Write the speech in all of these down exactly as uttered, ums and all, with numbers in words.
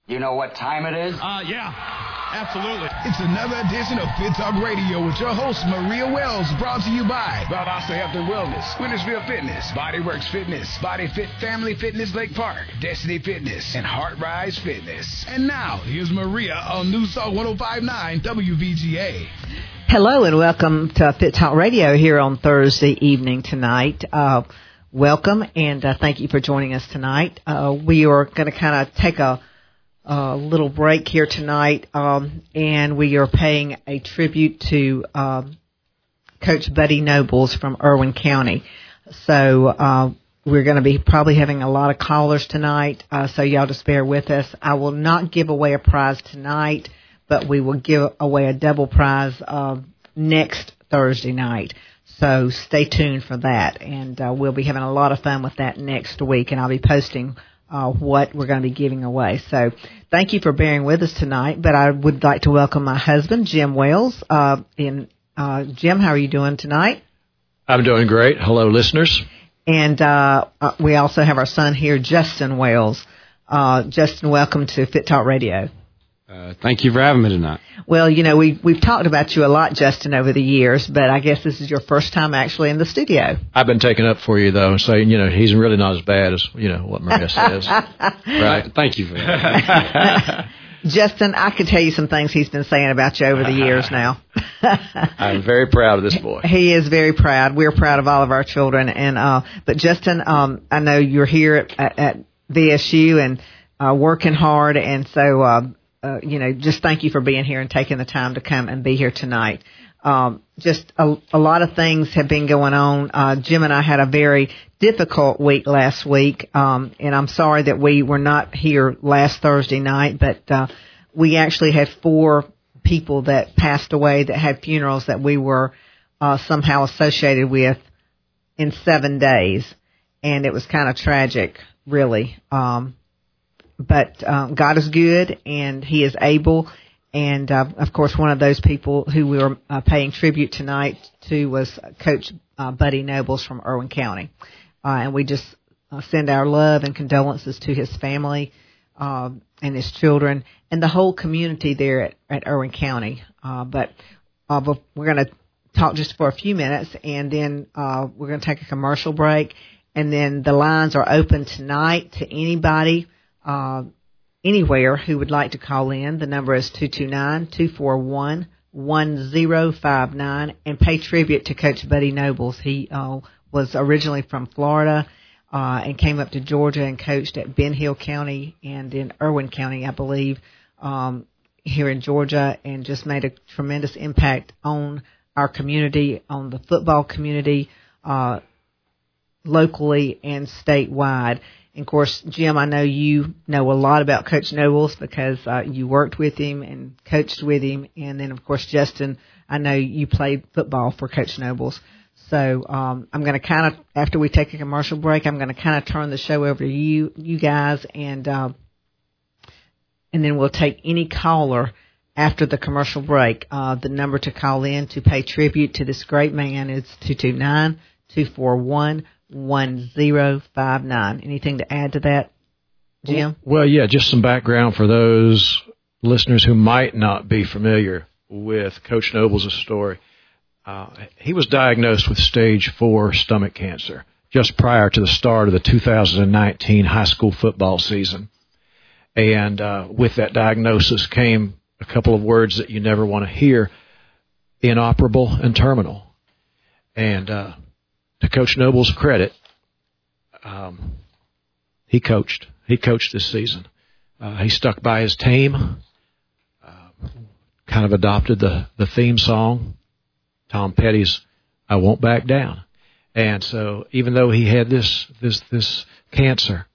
You know what time it is? Uh, yeah, absolutely. It's another edition of Fit Talk Radio with your host, Maria Wells, brought to you by Valdosta Health and Wellness, Wintersville Fitness, Bodyworks Fitness, Body Fit Family Fitness Lake Park, Destiny Fitness, and Heart Rise Fitness. And now, here's Maria on News Talk one oh five point nine W V G A. Hello and welcome to Fit Talk Radio here on Thursday evening tonight. Uh, welcome and uh, thank you for joining us tonight. Uh, we are going to kind of take a A little break here tonight, um, and we are paying a tribute to um, Coach Buddy Nobles from Irwin County. So uh, we're going to be probably having a lot of callers tonight, uh, so y'all just bear with us. I will not give away a prize tonight, but we will give away a double prize uh, next Thursday night. So stay tuned for that, and uh, we'll be having a lot of fun with that next week, and I'll be posting Uh, what we're going to be giving away. So thank you for bearing with us tonight, but I would like to welcome my husband, Jim Wells. Uh, in, uh, Jim, how are you doing tonight? I'm doing great. Hello, listeners. And uh, uh, we also have our son here, Justin Wells. Uh, Justin, welcome to Fit Talk Radio. Uh, thank you for having me tonight. Well, you know, we, we've talked about you a lot, Justin, over the years, but I guess this is your first time actually in the studio. I've been taking up for you, though, saying, you know, he's really not as bad as, you know, what Maria says. Right. Thank you for that. Justin, I could tell you some things he's been saying about you over the years now. I'm very proud of this boy. He is very proud. We're proud of all of our children. And uh, but, Justin, um, I know you're here at, at V S U and uh, working hard, and so uh, Uh, you know, just thank you for being here and taking the time to come and be here tonight. Um, just a, a lot of things have been going on. Uh, Jim and I had a very difficult week last week, um, and I'm sorry that we were not here last Thursday night, but uh, we actually had four people that passed away that had funerals that we were uh, somehow associated with in seven days, and it was kind of tragic, really. Um But um, God is good, and He is able. And, uh, of course, one of those people who we were uh, paying tribute tonight to was Coach uh, Buddy Nobles from Irwin County. Uh, and we just uh, send our love and condolences to his family uh, and his children and the whole community there at, at Irwin County. Uh, but uh, we're going to talk just for a few minutes, and then uh, we're going to take a commercial break. And then the lines are open tonight to anybody Uh, anywhere who would like to call in. The number is two two nine, two four one, one zero five nine and pay tribute to Coach Buddy Nobles. He uh, was originally from Florida uh, and came up to Georgia and coached at Ben Hill County and in Irwin County, I believe, um, here in Georgia, and just made a tremendous impact on our community, on the football community, uh, locally and statewide. And, of course, Jim, I know you know a lot about Coach Nobles because uh, you worked with him and coached with him. And then, of course, Justin, I know you played football for Coach Nobles. So um, I'm going to kind of, after we take a commercial break, I'm going to kind of turn the show over to you, you guys, and uh, and then we'll take any caller after the commercial break. Uh, the number to call in to pay tribute to this great man is two two nine, two four one, one zero five nine. Anything to add to that, Jim? Well, yeah, just some background for those listeners who might not be familiar with Coach Nobles' story. Uh, he was diagnosed with stage four stomach cancer just prior to the start of the two thousand nineteen high school football season. And uh, with that diagnosis came a couple of words that you never want to hear: inoperable and terminal. And uh to Coach Nobles' credit, um, he coached. He coached this season. Uh, he stuck by his team, uh, kind of adopted the, the theme song, Tom Petty's I Won't Back Down. And so even though he had this this this cancer,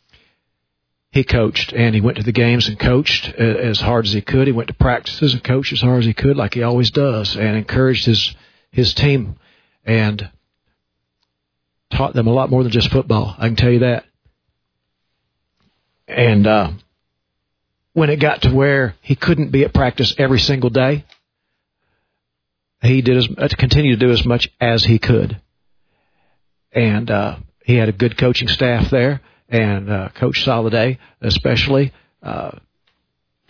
he coached, and he went to the games and coached as hard as he could. He went to practices and coached as hard as he could, like he always does, and encouraged his his team and taught them a lot more than just football. I can tell you that. And uh, when it got to where he couldn't be at practice every single day, he did as continued to do as much as he could. And uh, he had a good coaching staff there, and uh, Coach Soliday especially uh,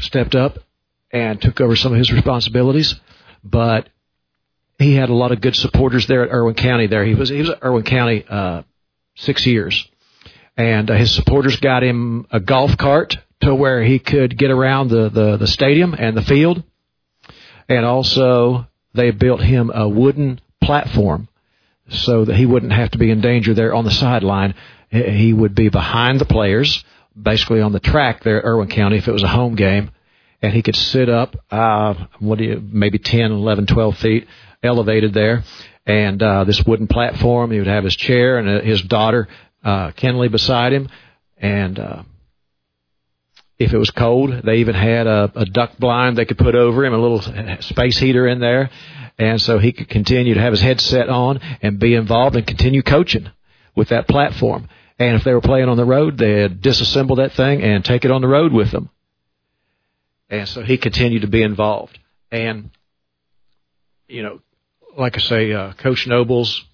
stepped up and took over some of his responsibilities, but he had a lot of good supporters there at Irwin County. There, he was he was at Irwin County uh, six years, and uh, his supporters got him a golf cart to where he could get around the, the, the stadium and the field, and also they built him a wooden platform so that he wouldn't have to be in danger there on the sideline. He would be behind the players, basically on the track there at Irwin County if it was a home game, and he could sit up, uh, what do you, maybe ten, eleven, twelve feet elevated there, and uh, this wooden platform. He would have his chair and uh, his daughter, uh, Kenley, beside him, and uh, if it was cold, they even had a, a duck blind they could put over him, a little space heater in there, and so he could continue to have his headset on and be involved and continue coaching with that platform. And if they were playing on the road, they'd disassemble that thing and take it on the road with them. And so he continued to be involved. And, you know, like I say, uh, Coach Nobles,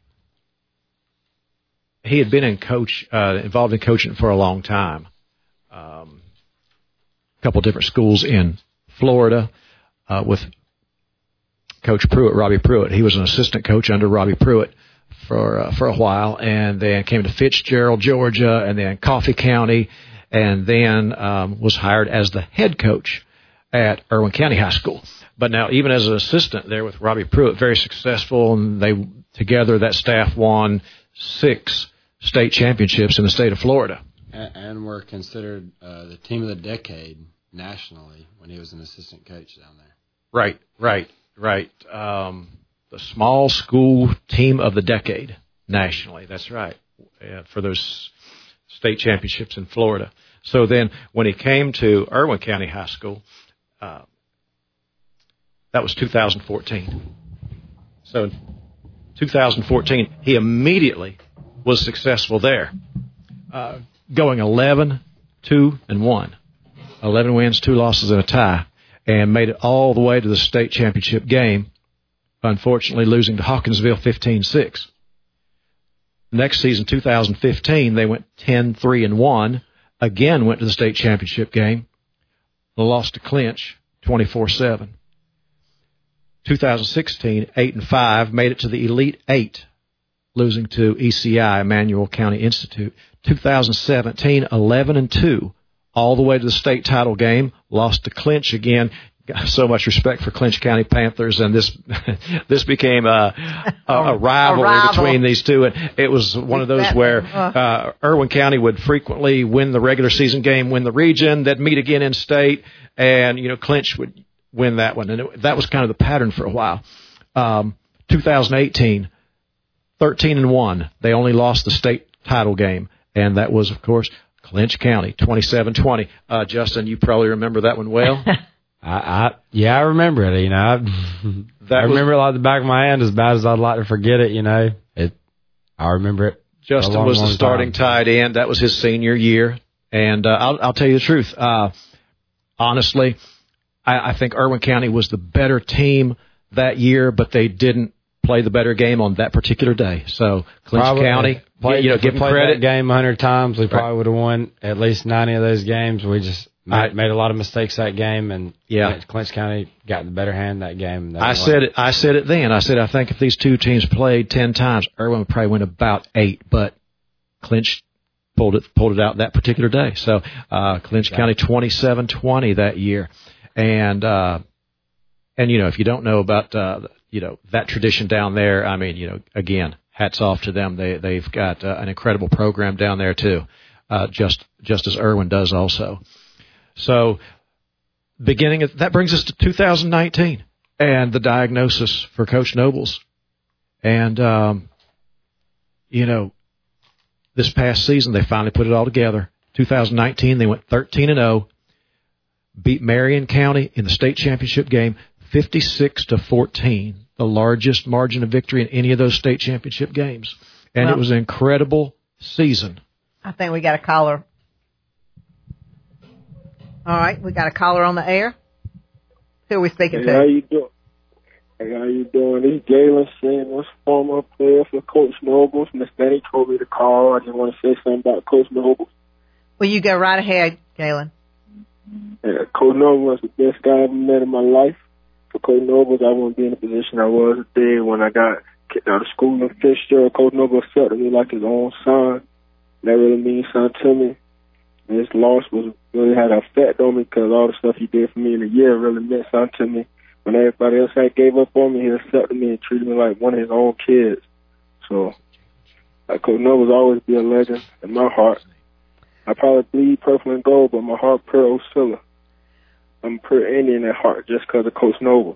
he had been in coach uh, involved in coaching for a long time. Um, a couple different schools in Florida uh, with Coach Pruitt, Robbie Pruitt. He was an assistant coach under Robbie Pruitt for uh, for a while, and then came to Fitzgerald, Georgia, and then Coffee County, and then um, was hired as the head coach at Irwin County High School. But now, even as an assistant there with Robbie Pruitt, very successful, and they together that staff won six state championships in the state of Florida. And, and were considered uh, the team of the decade nationally when he was an assistant coach down there. Right, right, right. Um, the small school team of the decade nationally. That's right, uh, for those state championships in Florida. So then when he came to Irwin County High School, uh, that was two thousand fourteen. So in two thousand fourteen, he immediately was successful there, uh, going eleven, two, and one. eleven wins, two losses, and a tie, and made it all the way to the state championship game, unfortunately losing to Hawkinsville fifteen six. Next season, two thousand fifteen, they went ten, three, and one, again went to the state championship game, lost to Clinch twenty-four seven. two thousand sixteen, eight and five, made it to the Elite Eight, losing to E C I, Emmanuel County Institute. two thousand seventeen, eleven and two, all the way to the state title game, lost to Clinch again. Got so much respect for Clinch County Panthers, and this this became a, a, a rivalry a rival. between these two. And it was one of those where uh, Irwin County would frequently win the regular season game, win the region, they'd meet again in state, and you know Clinch would win that one. And it, that was kind of the pattern for a while. Um, two thousand eighteen, thirteen and one, they only lost the state title game, and that was, of course, Clinch County, twenty-seven twenty. Uh, Justin, you probably remember that one well. I, I yeah, I remember it. You know, I, that I remember was, it like the back of my hand. As bad as I'd like to forget it, you know, it. I remember it. Justin long, was the starting time. tight end. That was his senior year, and uh, I'll, I'll tell you the truth. Uh, honestly, I, I think Irwin County was the better team that year, but they didn't play the better game on that particular day. So Clinch probably, County, played, you know, give them credit. That game a hundred times, we probably right. would have won at least ninety of those games. We just. I made a lot of mistakes that game, and yeah. Clinch County got the better hand that game. That I said it. I said it then. I said I think if these two teams played ten times, Irwin would probably win about eight, but Clinch pulled it pulled it out that particular day. So uh, Clinch yeah. County twenty-seven twenty that year, and uh, and you know if you don't know about uh, you know that tradition down there, I mean you know again hats off to them. They they've got uh, an incredible program down there too, uh, just just as Irwin does also. So, beginning of, that brings us to two thousand nineteen and the diagnosis for Coach Nobles. And, um, you know, this past season they finally put it all together. two thousand nineteen they went thirteen and oh, beat Marion County in the state championship game fifty-six to fourteen, the largest margin of victory in any of those state championship games. And well, it was an incredible season. I think we got a caller. All right, we got a caller on the air. Who are we speaking hey, to? How you doing? Hey, how you doing? This is Galen Sanders, former player for Coach Nobles. Miss Benny told me to call. I just want to say something about Coach Nobles. Well, you go right ahead, Galen. Yeah, Coach Noble was the best guy I ever met in my life. For Coach Noble, I wouldn't be in the position I was today. When I got kicked out of school in Fitzgerald, Coach Noble accepted me like his own son. That really means something to me. And his loss was really had an effect on me because all the stuff he did for me in a year really meant something to me. When everybody else had gave up on me, he accepted me and treated me like one of his own kids. So, like Coach Noble will always be a legend in my heart. I probably bleed purple and gold, but my heart pure Osceola. I'm pure Indian at heart just because of Coach Nobles.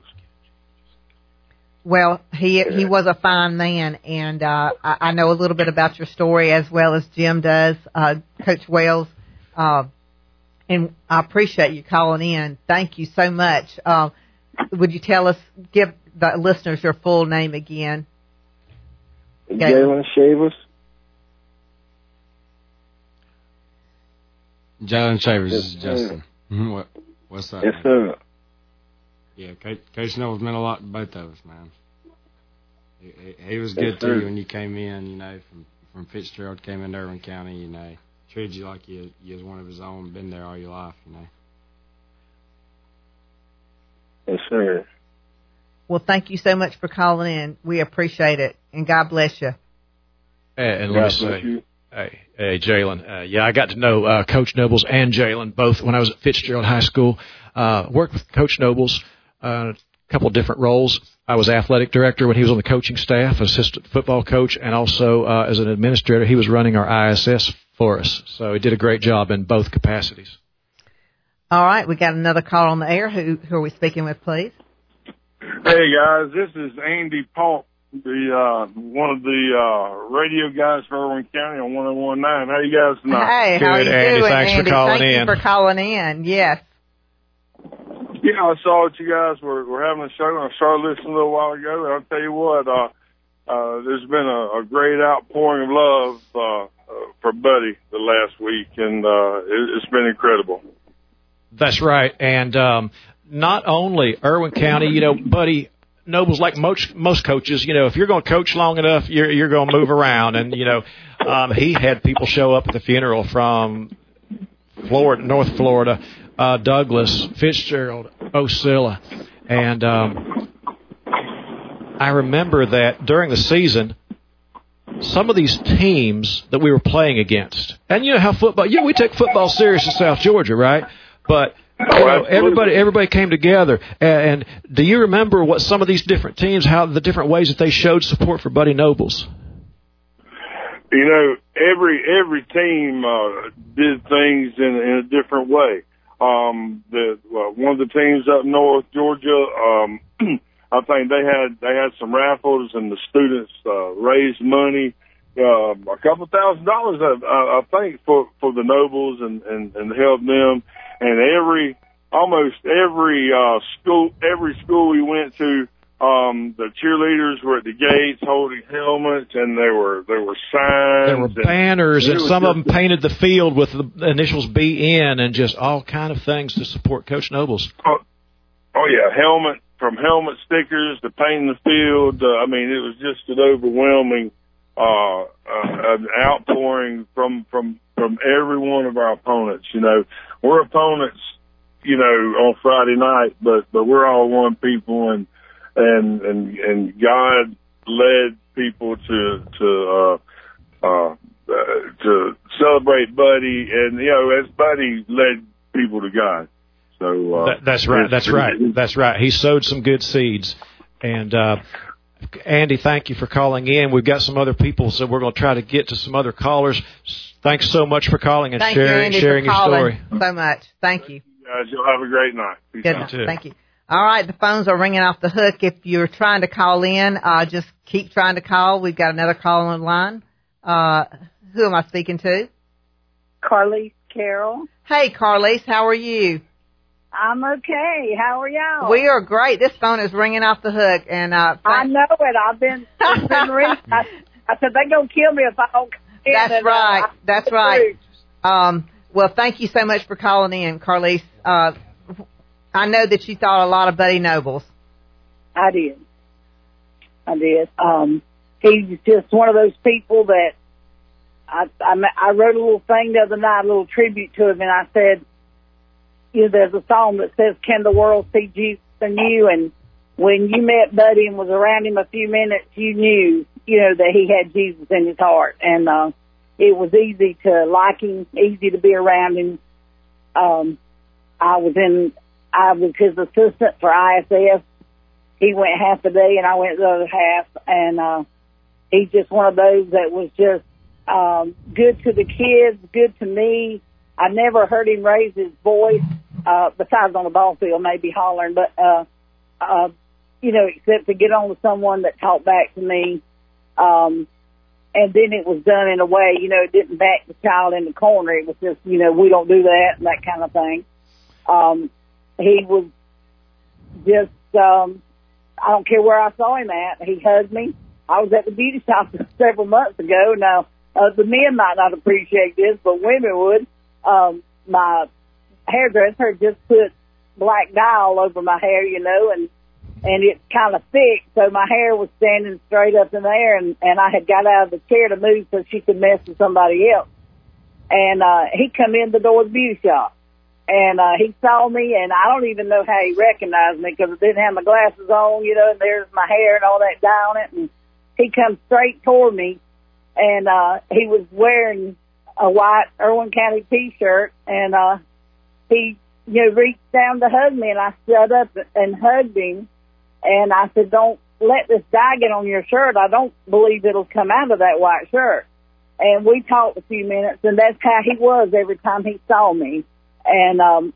Well, he he was a fine man, and uh, I, I know a little bit about your story as well as Jim does, uh, Coach Wells. Uh, and I appreciate you calling in. Thank you so much. Uh, would you tell us, give the listeners your full name again? Jalen Shavers. Jalen Shavers yes, is Justin. Mm-hmm. What, what's that? Yes, man? Sir. Yeah, Coach, Coach Nobles meant a lot to both of us, man. He, he, he was good yes, to you when you came in, you know, from from Fitzgerald, came into Irwin County, you know, treated you like you, you was one of his own, been there all your life, you know. Yes, sir. Well, thank you so much for calling in. We appreciate it, and God bless you. And, and let me say, hey, hey Jalen, uh, yeah, I got to know uh, Coach Nobles and Jalen both when I was at Fitzgerald High School. Uh, worked with Coach Nobles uh, a couple of different roles. I was athletic director when he was on the coaching staff, assistant football coach, and also uh, as an administrator, he was running our I S S for us. So he did a great job in both capacities. All right, we got another call on the air. Who, who are we speaking with, please? Hey, guys, this is Andy Paulk, the uh, one of the uh, radio guys for Irwin County on one oh one point nine. How you guys tonight? Hey, Good, how are you Andy. doing, Thanks Andy? for calling Thank in. you for calling in, yes. Yeah, I saw that you guys were, were having a show, and I started listening a little while ago, and I'll tell you what, uh, uh, there's been a, a great outpouring of love uh, uh, for Buddy the last week, and uh, it, it's been incredible. That's right, and um, not only Irwin County, you know, Buddy Nobles, like most most coaches, you know, if you're going to coach long enough, you're you're going to move around, and you know, um, he had people show up at the funeral from Florida, North Florida, uh, Douglas, Fitzgerald, Osceola, and um, I remember that during the season, some of these teams that we were playing against, and you know how football, you know, we take football serious in South Georgia, right? But you know, everybody, everybody came together. And, and do you remember what some of these different teams, how the different ways that they showed support for Buddy Nobles? You know, every every team uh, did things in, in a different way. Um, the well, one of the teams up north, Georgia, um, I think they had they had some raffles, and the students uh, raised money. Uh, a couple thousand dollars, I, I think, for, for the Nobles and, and, and help them. And every, almost every, uh, school, every school we went to, um, the cheerleaders were at the gates holding helmets, and there were, there were signs. There were banners, and, and some of them painted the field with the initials B N and just all kind of things to support Coach Nobles. Oh, oh yeah, helmet, from helmet stickers to painting the field. Uh, I mean, it was just an overwhelming, Uh, uh, an outpouring from, from, from every one of our opponents. You know, we're opponents, you know, on Friday night, but, but we're all one people, and, and, and, and God led people to, to, uh, uh, uh, to celebrate Buddy, and, you know, as Buddy led people to God. So, uh, that, that's right. That's right. That's right. He sowed some good seeds, and, uh, Andy, thank you for calling in. We've got some other people, so we're going to try to get to some other callers. Thanks so much for calling and thank sharing, you, Andy, sharing for your story. So much. Thank you. Guys, you'll have a great night. Peace Good out. night. Thank you. All right, the phones are ringing off the hook. If you're trying to call in, uh, just keep trying to call. We've got another call on the line. Uh, who am I speaking to? Carlise Carroll. Hey, Carlise, how are you? I'm okay. How are y'all? We are great. This phone is ringing off the hook, and uh, I know it. I've been, it's been ringing. I, I said they're gonna kill me if I don't. That's and, right. Uh, That's right. Um, well, thank you so much for calling in, Carlise. Uh, I know that you thought a lot of Buddy Nobles. I did. I did. Um, he's just one of those people that I, I I wrote a little thing the other night, a little tribute to him, and I said, you know, there's a song that says, "Can the world see Jesus in you?" And when you met Buddy and was around him a few minutes, you knew, you know, that he had Jesus in his heart. And uh, it was easy to like him, easy to be around him. Um, I was in, I was his assistant for I S S. He went half a day and I went the other half. And uh, he's just one of those that was just um, good to the kids, good to me. I never heard him raise his voice, uh, besides on the ball field, maybe hollering, but, uh, uh, you know, except to get on with someone that talked back to me. Um, and then it was done in a way, you know, it didn't back the child in the corner. It was just, you know, we don't do that and that kind of thing. Um, he was just, um, I don't care where I saw him at. He hugged me. I was at the beauty shop several months ago. Now, uh, the men might not appreciate this, but women would. Um, my hairdresser just put black dye all over my hair, you know, and, and it's kind of thick. So my hair was standing straight up in the air, and, and I had got out of the chair to move so she could mess with somebody else. And, uh, he come in the door of the beauty shop, and, uh, he saw me, and I don't even know how he recognized me because I didn't have my glasses on, you know, and there's my hair and all that dye on it. And he come straight toward me, and, uh, he was wearing a white Irwin County T-shirt, and uh, he, you know, reached down to hug me, and I stood up and hugged him, and I said, "Don't let this dye get on your shirt. I don't believe it'll come out of that white shirt." And we talked a few minutes, and that's how he was every time he saw me. And, um,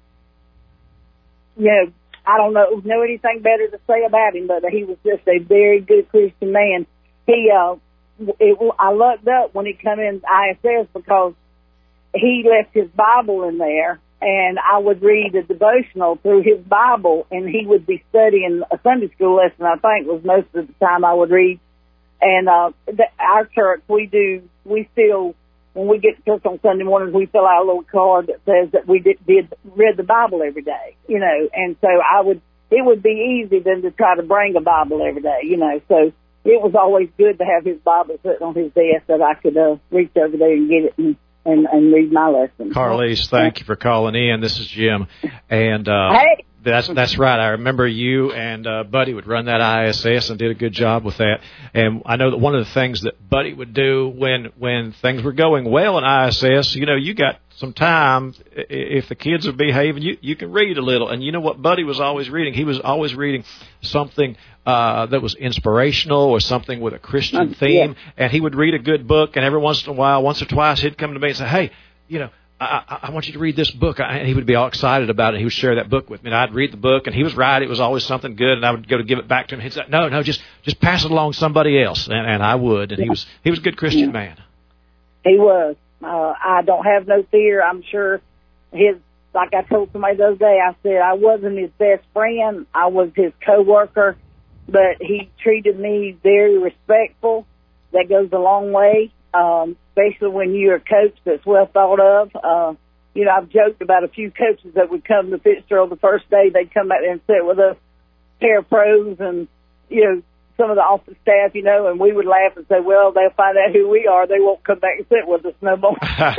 you know, I don't know, know anything better to say about him, but he was just a very good Christian man. He, uh, It, I lucked up when he come in I S S because he left his Bible in there, and I would read a devotional through his Bible, and he would be studying a Sunday school lesson, I think was most of the time I would read. And uh, the, our church, we do, we still, when we get to church on Sunday mornings, we fill out a little card that says that we did, did read the Bible every day, you know. And so I would, it would be easy then to try to bring a Bible every day, you know, so it was always good to have his Bible sitting on his desk that I could uh, reach over there and get it and, and, and read my lesson. Carlise, thank you for calling in. This is Jim. And uh, hey. that's that's right. I remember you and uh, Buddy would run that I S S and did a good job with that. And I know that one of the things that Buddy would do when, when things were going well in I S S, you know, you got some time, if the kids are behaving, you, you can read a little. And you know what Buddy was always reading? He was always reading something uh, that was inspirational or something with a Christian theme. Yeah. And he would read a good book, and every once in a while, once or twice, he'd come to me and say, "Hey, you know, I, I, I want you to read this book." And he would be all excited about it. He would share that book with me. And I'd read the book, and he was right. It was always something good. And I would go to give it back to him. He'd say, no, no, just just pass it along to somebody else. And, and I would. And he was he was a good Christian yeah. man. He was. Uh, I don't have no fear. I'm sure his, like I told somebody the other day, I said I wasn't his best friend. I was his coworker, but he treated me very respectful. That goes a long way, um, especially when you're a coach that's well thought of. Uh, you know, I've joked about a few coaches that would come to Fitzgerald the first day. They'd come back there and sit with us, pair of pros, and, you know, some of the office staff, you know, and we would laugh and say, "Well, they'll find out who we are. They won't come back and sit with us no more."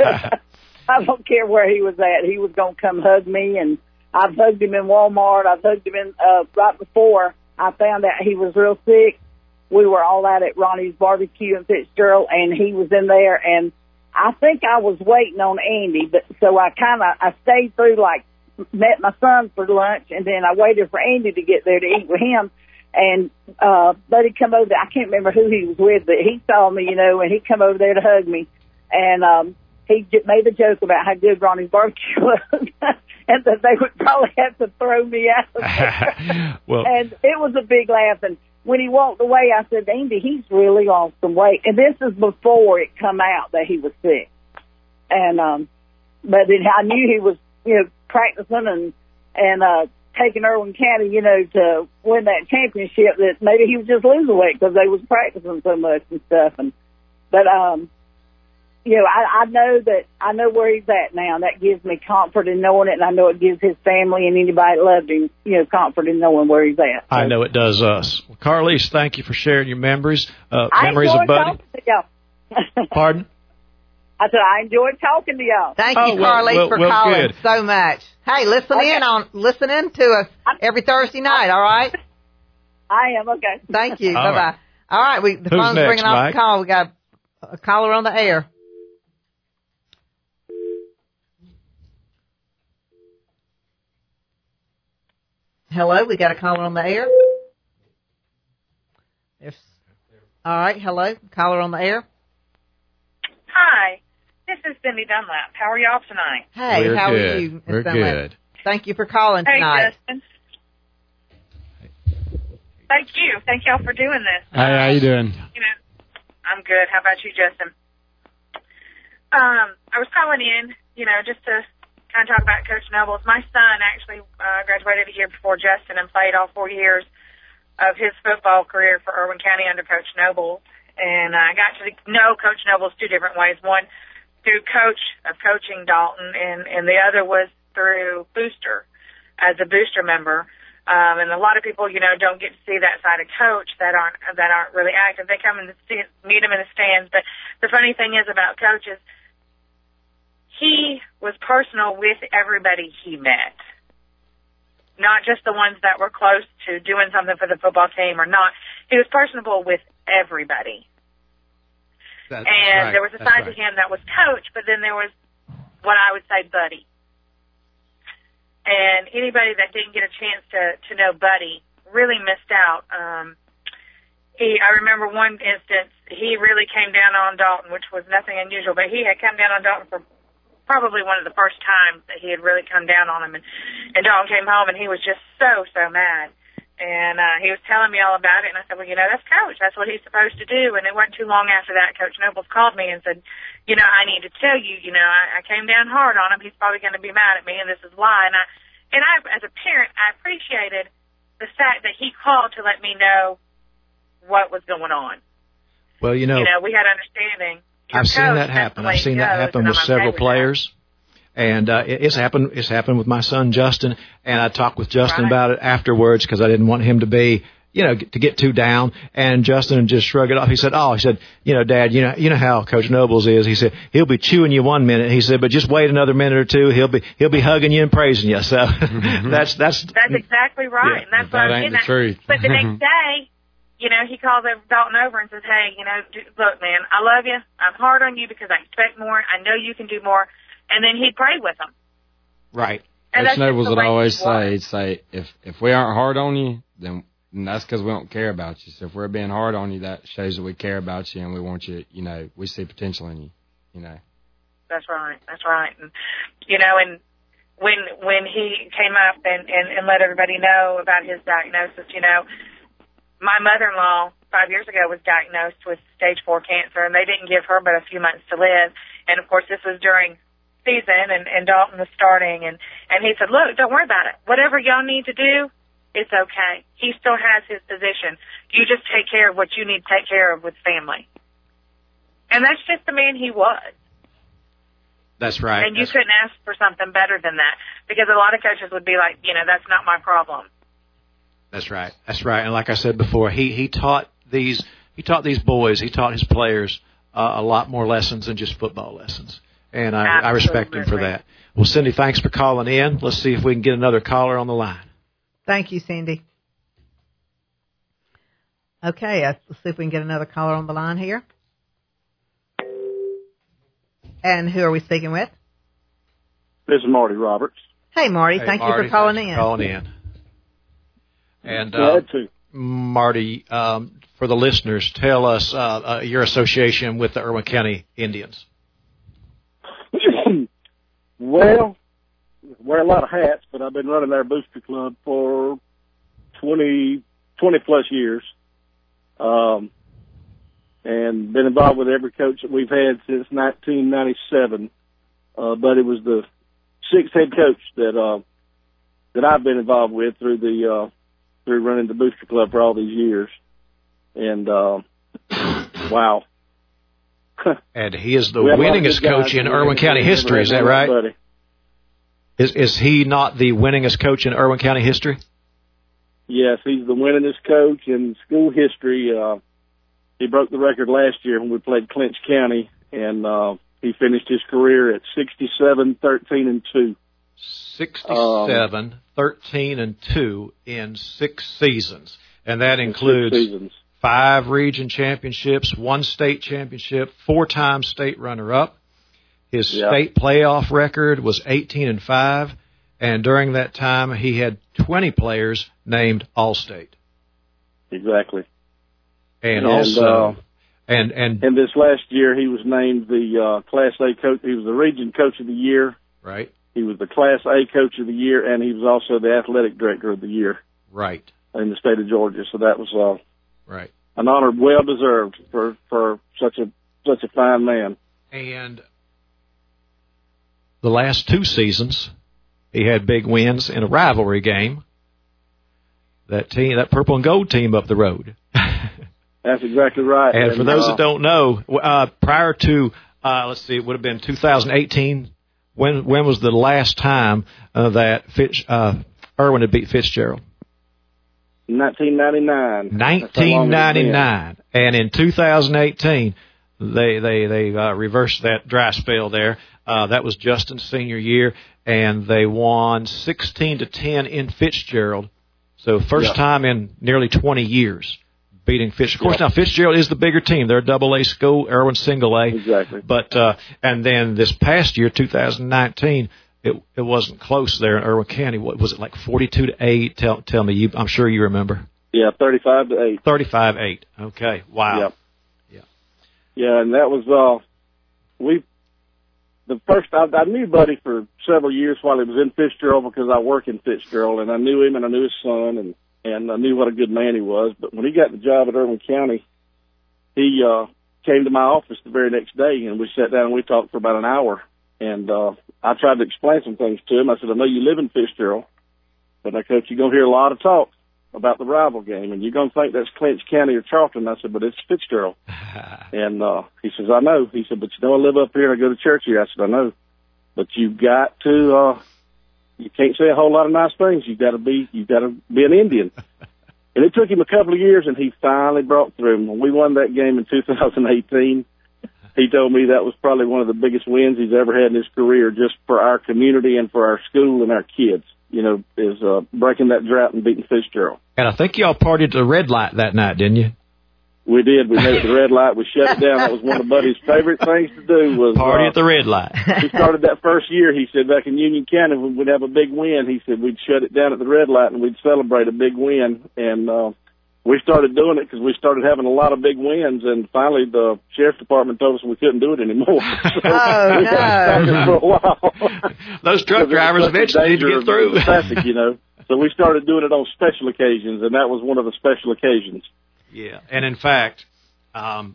I don't care where he was at. He was going to come hug me, and I've hugged him in Walmart. I've hugged him in, uh, right before I found out he was real sick. We were all out at Ronnie's Barbecue in Fitzgerald, and he was in there, and I think I was waiting on Andy, but so I kind of, I stayed through, like, met my son for lunch, and then I waited for Andy to get there to eat with him. And, uh, Buddy come over there. I can't remember who he was with, but he saw me, you know, and he come over there to hug me. And, um, he j- made a joke about how good Ronnie's Barbecue was and that they would probably have to throw me out. well, and it was a big laugh. And when he walked away, I said, "Andy, he's really lost some weight." And this is before it come out that he was sick. And, um, but it, I knew he was, you know, practicing and, and, uh, taking Irwin County, you know, to win that championship, that maybe he was just losing weight because they was practicing so much and stuff. And, but, um, you know, I, I know that, I know where he's at now. That gives me comfort in knowing it, and I know it gives his family and anybody that loved him, you know, comfort in knowing where he's at. So. I know it does us. Well, Carlise, thank you for sharing your memories, uh, memories of Buddy. I enjoyed talking to y'all. Pardon? I said, I enjoyed talking to y'all. Thank Oh, you, well, Carly, well, for well, calling good. so much. Hey, listen Okay. in on listen in to us every Thursday night, all right? I am, okay. Thank you. All Bye-bye. right. All right, we, the Who's phone's next, ringing off Mike? the call. We got a caller on the air. Hello, we got a caller on the air. If, all right, hello, caller on the air. Hi, this is Cindy Dunlap. How are y'all tonight? Hey, We're how good. are you? Miss We're Dunlap? good. Thank you for calling Hey, tonight. Justin. Thank you. Thank y'all for doing this. Hey, how you doing? You know, I'm good. How about you, Justin? Um, I was calling in, you know, just to kind of talk about Coach Nobles. My son actually uh, graduated a year before Justin and played all four years of his football career for Irwin County under Coach Nobles. And I got to know Coach Nobles two different ways. One, through Coach of coaching Dalton, and, and the other was through Booster, as a Booster member. Um, and a lot of people, you know, don't get to see that side of Coach that aren't that aren't really active. They come and see, meet him in the stands. But the funny thing is about Coach is he was personal with everybody he met, not just the ones that were close to doing something for the football team or not. He was personable with everybody. That's and right. there was a That's side right. to him that was Coach, but then there was what I would say Buddy. And anybody that didn't get a chance to, to know Buddy really missed out. Um, he, I remember one instance, he really came down on Dalton, which was nothing unusual, but he had come down on Dalton for probably one of the first times that he had really come down on him. And, and Dalton came home, and he was just so, so mad. And uh, he was telling me all about it, and I said, well, you know, that's Coach. That's what he's supposed to do. And it wasn't too long after that, Coach Nobles called me and said, you know, I need to tell you, you know, I, I came down hard on him. He's probably going to be mad at me, and this is why. And I, and I, as a parent, I appreciated the fact that he called to let me know what was going on. Well, you know, You know, we had understanding. Your I've seen coach, that that's happen. the way I've seen it that goes, happen and with I'm okay several with that. players. And uh, it- it's happened. It's happened with my son Justin, and I talked with Justin Right. about it afterwards because I didn't want him to be, you know, to get too down. And Justin just shrugged it off. He said, "Oh, he said, you know, Dad, you know, you know how Coach Nobles is." He said he'll be chewing you one minute. He said, but just wait another minute or two. He'll be he'll be hugging you and praising you. So that's that's That's exactly right, Yeah, and that's that what I'm ain't getting the at. truth. But the next day, you know, he calls Dalton over and says, "Hey, you know, d- look, man, I love you. I'm hard on you because I expect more. I know you can do more." And then he'd pray with him. right. And Coach that's just Nobles the would way always he was. say, he'd say, if if we aren't hard on you, then then that's because we don't care about you. So if we're being hard on you, that shows that we care about you and we want you, you know, we see potential in you, you know. That's right. That's right. And you know, and when when he came up and, and, and let everybody know about his diagnosis, you know, my mother-in-law five years ago was diagnosed with stage four cancer, and they didn't give her but a few months to live. And of course, this was during season, and, and Dalton was starting, and and he said, "Look, don't worry about it. Whatever y'all need to do, it's okay. He still has his position. You just take care of what you need to take care of with family." And that's just the man he was. That's right. And you That's- couldn't ask for something better than that, because a lot of coaches would be like, you know, that's not my problem. That's right. That's right. And like I said before, he, he taught these he taught these boys, he taught his players uh, a lot more lessons than just football lessons. And I, I respect him for Absolutely. that. Well, Cindy, thanks for calling in. Let's see if we can get another caller on the line. Thank you, Cindy. Okay, uh, let's see if we can get another caller on the line here. And who are we speaking with? This is Marty Roberts. Hey, Marty. Hey, thank Marty, you for calling thanks in. for calling in. And uh, Glad to. Marty, um, for the listeners, tell us uh, uh, your association with the Irwin County Indians. Well, wear a lot of hats, but I've been running their booster club for twenty, twenty plus years. Um, and been involved with every coach that we've had since nineteen ninety-seven. Uh, but it was the sixth head coach that, uh, that I've been involved with through the, uh, through running the booster club for all these years. And, uh, wow. And he is the We have a lot of winningest good guys coach in that Irwin we County never history. had Is that none right? buddy. Is is he not the winningest coach in Irwin County history? Yes, he's the winningest coach in school history. Uh, he broke the record last year when we played Clinch County, and uh, He finished his career at sixty-seven, thirteen, and two. sixty-seven, um, thirteen, and two in six seasons. And that includes five region championships, one state championship, four-time state runner-up. His yep. state playoff record was eighteen and five, and during that time he had twenty players named All-State. Exactly. And, and also, uh, and and and this last year he was named the uh, Class A coach. He was the region coach of the year. Right. He was the Class A coach of the year, and he was also the athletic director of the year. Right. In the state of Georgia. So that was uh, right. an honor well deserved for for such a such a fine man. And the last two seasons, he had big wins in a rivalry game. That team, that purple and gold team up the road. That's exactly right. And, and for those uh, that don't know, uh, prior to, uh, let's see, it would have been two thousand eighteen. When when was the last time uh, that Fitz, uh, Irwin had beat Fitzgerald? nineteen ninety-nine. nineteen ninety-nine. And in two thousand eighteen, they they they uh, reversed that dry spell there. Uh, that was Justin's senior year, and they won sixteen to ten in Fitzgerald. So first yep. time in nearly twenty years beating Fitzgerald. Of course, yep. now Fitzgerald is the bigger team. They're a double A school, Irwin single A. Exactly. But uh, and then this past year, two thousand nineteen, it it wasn't close there in Irwin County. What was it, like forty-two to eight? Tell tell me, you. I'm sure you remember. Yeah, thirty-five to eight. thirty-five eight. Okay. Wow. Yep. Yeah. Yeah, and that was uh, we. The first, I, I knew Buddy for several years while he was in Fitzgerald because I work in Fitzgerald, and I knew him and I knew his son, and, and I knew what a good man he was. But when he got the job at Irwin County, he uh, came to my office the very next day, and we sat down and we talked for about an hour. And uh, I tried to explain some things to him. I said, I know you live in Fitzgerald, but I Coach, you're going to hear a lot of talk about the rival game, and you're going to think that's Clinch County or Charlton. I said, but it's Fitzgerald. And uh, he says, I know. He said, but you know I live up here and I go to church here. I said, I know. But you've got to, uh, you can't say a whole lot of nice things. You've got to be, you've got to be an Indian. And it took him a couple of years, and he finally broke through. When we won that game in two thousand eighteen, he told me that was probably one of the biggest wins he's ever had in his career just for our community and for our school and our kids. You know, is uh, breaking that drought and beating Fitzgerald. And I think y'all partied at the red light that night, didn't you? We did. We made it the red light. We shut it down. That was one of Buddy's favorite things to do. Was party uh, at the red light. He started that first year. He said back in Union County when we'd have a big win, he said we'd shut it down at the red light and we'd celebrate a big win. And uh, we started doing it because we started having a lot of big wins. And finally, the sheriff's department told us we couldn't do it anymore. So oh we got no! for a while. Those truck drivers eventually need to get through. Traffic, you know. So we started doing it on special occasions, and that was one of the special occasions. Yeah, and in fact, um,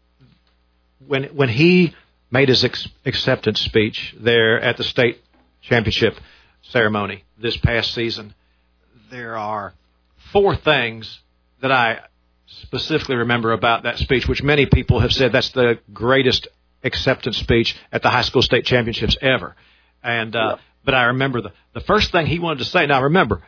when when he made his ex- acceptance speech there at the state championship ceremony this past season, there are four things that I specifically remember about that speech, which many people have said that's the greatest acceptance speech at the high school state championships ever. And uh, yeah. But I remember the, the first thing he wanted to say. Now, remember,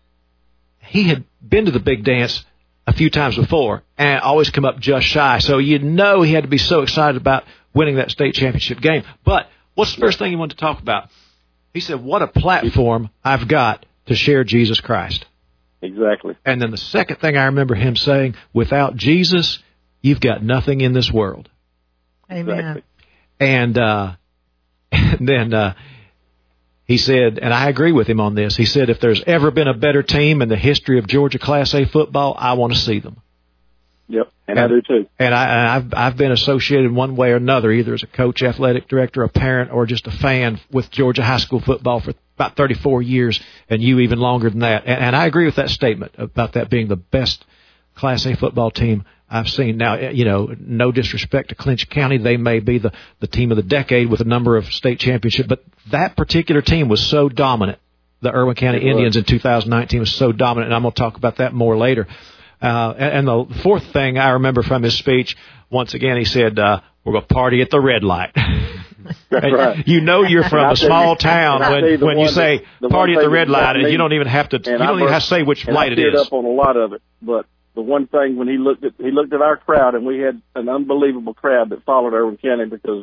he had been to the big dance a few times before and always come up just shy. So you know he had to be so excited about winning that state championship game. But what's the first thing he wanted to talk about? He said, what a platform I've got to share Jesus Christ. Exactly. And then the second thing I remember him saying, without Jesus, you've got nothing in this world. Amen. Exactly. And, uh, and then uh, he said, and I agree with him on this, he said, if there's ever been a better team in the history of Georgia Class A football, I want to see them. Yep, and, and I do too. And, I, and I've I've been associated one way or another, either as a coach, athletic director, a parent, or just a fan with Georgia high school football for about thirty-four years, and you even longer than that. And, and I agree with that statement about that being the best Class A football team I've seen. Now, you know, no disrespect to Clinch County, they may be the, the team of the decade with a number of state championships, but that particular team was so dominant. The Irwin County Indians in two thousand nineteen was so dominant, and I'm going to talk about that more later. Uh, and, and the fourth thing I remember from his speech, once again, he said, uh, we're going to party at the red light. That's right. You know you're from a small town when, when you say that, party at the red light, and you don't even have to, you don't even have to say which light it is. I teared up on a lot of it, but the one thing when he looked at, he looked at our crowd, and we had an unbelievable crowd that followed Irwin County because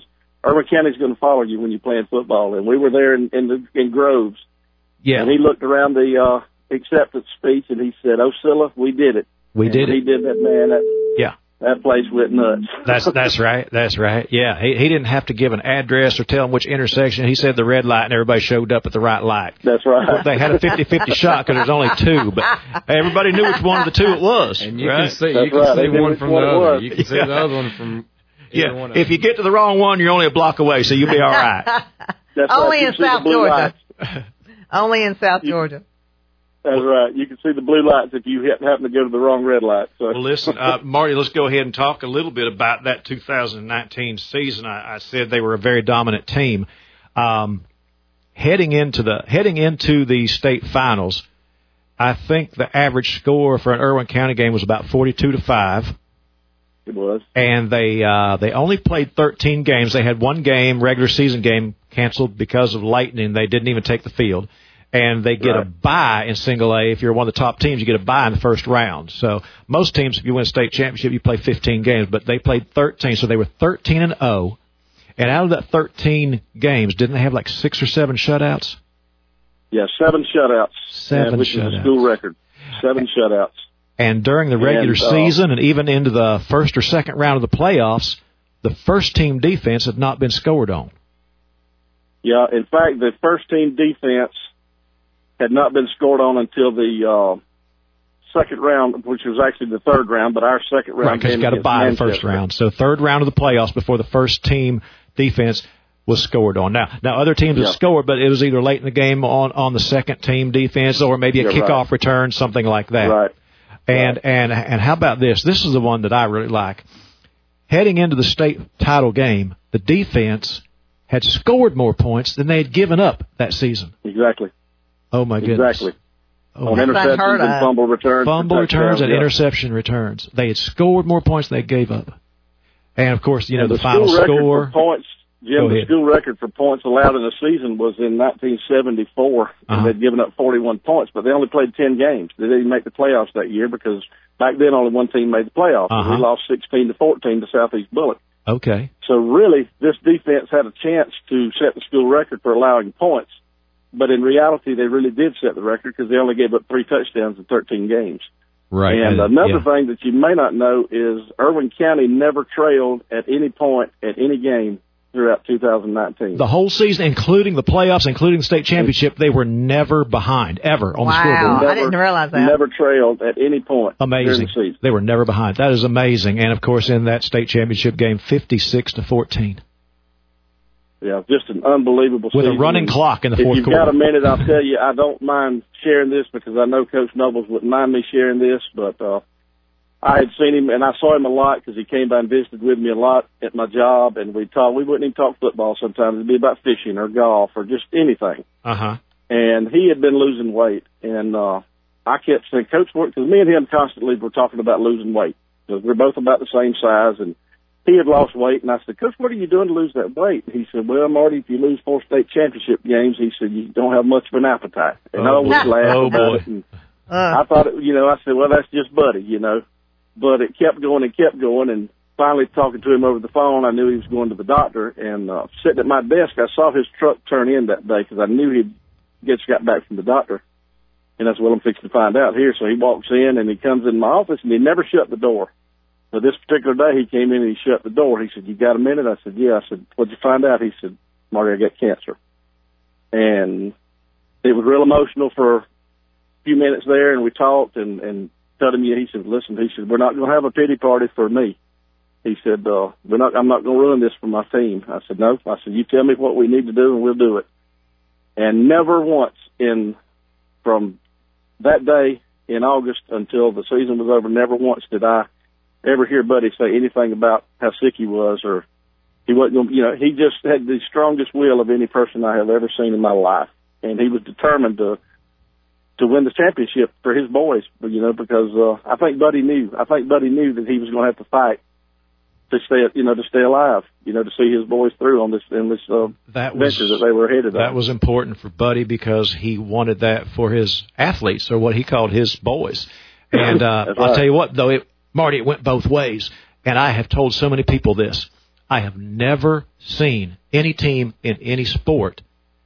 Irwin County's going to follow you when you're playing football. And we were there in in, the, in Groves. Yeah. And he looked around the uh, acceptance speech and he said, "Osceola, we did it." We and did he it. He did that, man. That, yeah. That place went nuts. That's that's right. That's right. Yeah, he he didn't have to give an address or tell them which intersection. He said the red light, and everybody showed up at the right light. That's right. Well, they had a fifty-fifty shot because there's only two, but everybody knew which one of the two it was. And you right? can see, That's you can right. see They one knew from which the one it other. was. You can see Yeah. the other one from. Yeah. One of If them. you get to the wrong one, you're only a block away, so you'll be all right. That's Only right. You in can see the South blue Georgia. lights. Only in South You- Georgia. That's right. You can see the blue lights if you happen happen to go to the wrong red light. So. Well, listen, uh, Marty, let's go ahead and talk a little bit about that two thousand nineteen season. I, I said they were a very dominant team. Um, heading into the heading into the state finals, I think the average score for an Irwin County game was about forty-two to five. It was. And they uh, they only played thirteen games. They had one game, regular season game, canceled because of lightning. They didn't even take the field. And they get right. a bye in single A. If you're one of the top teams, you get a bye in the first round. So most teams, if you win a state championship, you play fifteen games. But they played thirteen, so they were thirteen and oh. And out of that thirteen games, didn't they have like six or seven shutouts? Yeah, seven shutouts. Seven and, which shutouts. is a school record. Seven shutouts. And during the regular and, uh, season and even into the first or second round of the playoffs, the first team defense had not been scored on. Yeah, in fact, the first team defense had not been scored on until the uh, second round, which was actually the third round, but our second round. Right, because you got to buy the first round. So third round of the playoffs before the first team defense was scored on. Now, now other teams yeah. had scored, but it was either late in the game on, on the second team defense or maybe a yeah, kickoff right. return, something like that. Right. And, right. and, and how about this? This is the one that I really like. Heading into the state title game, the defense had scored more points than they had given up that season. Exactly. Oh, my goodness. Exactly. Oh, on my interceptions and fumble returns. Fumble returns and yeah. interception returns. They had scored more points than they gave up. And, of course, you know, and the, the final school record score. For points, Jim, the school record for points allowed in a season was in nineteen seventy-four. Uh-huh. And they'd given up forty-one points, but they only played ten games. They didn't make the playoffs that year because back then only one team made the playoffs. Uh-huh. We lost sixteen to fourteen to Southeast Bullock. Okay. So really, this defense had a chance to set the school record for allowing points. But in reality, they really did set the record because they only gave up three touchdowns in thirteen games. Right. And uh, another yeah. thing that you may not know is Irwin County never trailed at any point at any game throughout two thousand nineteen. The whole season, including the playoffs, including the state championship, they were never behind, ever, on wow. the scoreboard. Never, I didn't realize that. Never trailed at any point Amazing. during the season. They were never behind. That is amazing. And, of course, in that state championship game, fifty-six to fourteen. Yeah, just an unbelievable With season. a running clock in the if fourth you've quarter. got a minute, I'll tell you, I don't mind sharing this because I know Coach Nobles wouldn't mind me sharing this, but uh, I had seen him, and I saw him a lot because he came by and visited with me a lot at my job, and we talk. We wouldn't even talk football sometimes. It'd be about fishing or golf or just anything. Uh-huh. And he had been losing weight, and uh, I kept saying, Coach, because me and him constantly were talking about losing weight because we're both about the same size, and he had lost weight, and I said, Coach, what are you doing to lose that weight? And he said, well, Marty, if you lose four state championship games, he said, you don't have much of an appetite. And oh, I always laughed oh, about boy. it. And Uh, I thought, it, you know, I said, well, that's just Buddy, you know. But it kept going and kept going, and finally talking to him over the phone, I knew he was going to the doctor. And uh, sitting at my desk, I saw his truck turn in that day because I knew he'd just got back from the doctor. And that's what I'm fixing to find out here. So he walks in, and he comes in my office, and he never shut the door. So this particular day, he came in and he shut the door. He said, you got a minute? I said, yeah. I said, what'd you find out? He said, Marty, I got cancer. And it was real emotional for a few minutes there, and we talked and, and told him, yeah, he said, listen, he said, we're not going to have a pity party for me. He said, uh, we're not, I'm not going to ruin this for my team. I said, no. I said, you tell me what we need to do and we'll do it. And never once in, from that day in August until the season was over, never once did I ever hear Buddy say anything about how sick he was, or he wasn't going to, you know, he just had the strongest will of any person I have ever seen in my life. And he was determined to, to win the championship for his boys, you know, because, uh, I think Buddy knew, I think Buddy knew that he was going to have to fight to stay, you know, to stay alive, you know, to see his boys through on this, in this, uh, that was, venture that they were headed on. That was important for Buddy because he wanted that for his athletes, or what he called his boys. And, uh, right. I'll tell you what, though, it, Marty, it went both ways. And I have told so many people this. I have never seen any team in any sport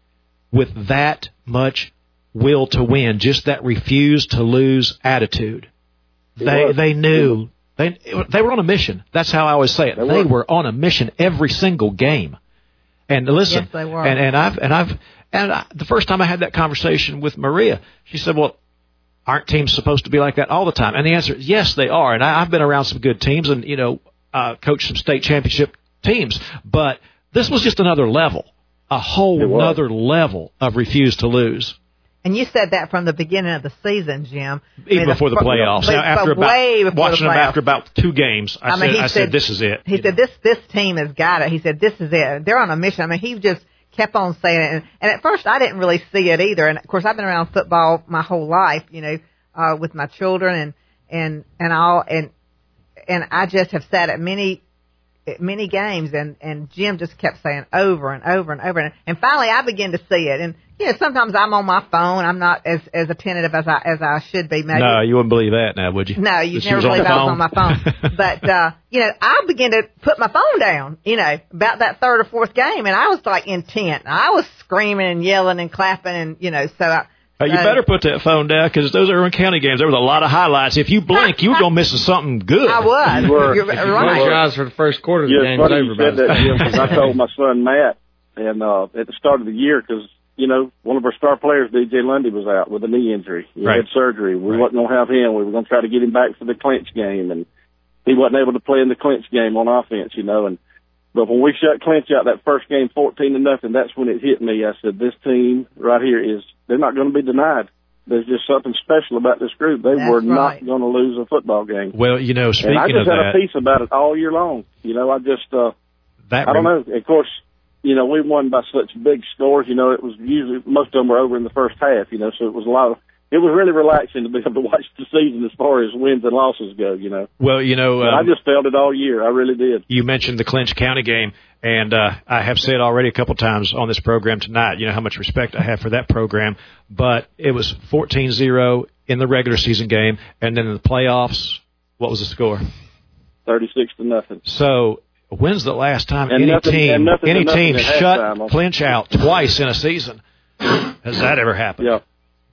with that much will to win, just that refuse to lose attitude. It they was. they knew they they were on a mission. That's how I always say it. They They were. were on a mission every single game. And listen, Yes, they were. and and I've and I've and I, the first time I had that conversation with Maria, she said, "Well, aren't teams supposed to be like that all the time?" And the answer is yes, they are. And I, I've been around some good teams, and you know, uh, coached some state championship teams, but this was just another level, a whole It was. another level of refuse to lose. And you said that from the beginning of the season, Jim. Even before the playoffs. But, after but about, way before watching the them playoffs. after about two games, I, I mean, said, he I said- said, this is it. He You said, know. this this team has got it. He said, this is it. They're on a mission. I mean, he just kept on saying it. And, and at first, I didn't really see it either. And, of course, I've been around football my whole life, you know, uh, with my children and, and, and all. And, and I just have sat at many, at many games, and, and Jim just kept saying over and over and over. And, and finally, I began to see it. And, you know, sometimes I'm on my phone. I'm not as, as attentive as I, as I should be, maybe. No, you wouldn't believe that now, would you? No, you'd That she never was on believe the I was phone? on my phone. But, uh, you know, I began to put my phone down, you know, about that third or fourth game, and I was like intent. I was screaming and yelling and clapping, and, you know, so I. Uh, you so- better put that phone down, because those Irwin County games, there was a lot of highlights. If you blink, you were going to miss something good. I was. You were. You're If you Close your right. eyes for the first quarter of the Yeah, game it's was funny over. you by said the that, time. Jim, because I told my son Matt, and uh, at the start of the year, because you know one of our star players, D J Lundy, was out with a knee injury. He Right. had surgery. We Right. wasn't going to have him. We were going to try to get him back for the clinch game, and he wasn't able to play in the clinch game on offense, you know. And but when we shut clinch out that first game, fourteen to nothing, that's when it hit me. I said, this team right here is they're not going to be denied. There's just something special about this group. They That's were right. not going to lose a football game. Well, you know, speaking And I of just had that, a piece about it all year long. You know, I just, uh, that I don't rem- know. Of course, you know, we won by such big scores. You know, it was usually, most of them were over in the first half, you know, so it was a lot of, it was really relaxing to be able to watch the season as far as wins and losses go, you know. Well, you know, But um, I just felt it all year. I really did. you mentioned the Clinch County game, and uh, I have said already a couple times on this program tonight, you know, how much respect I have for that program. But it was fourteen zero in the regular season game, and then in the playoffs, what was the score? thirty-six to nothing. So when's the last time And any nothing- team and nothing to any nothing team at shut halftime. Clinch out twice in a season? Has that ever happened? Yeah.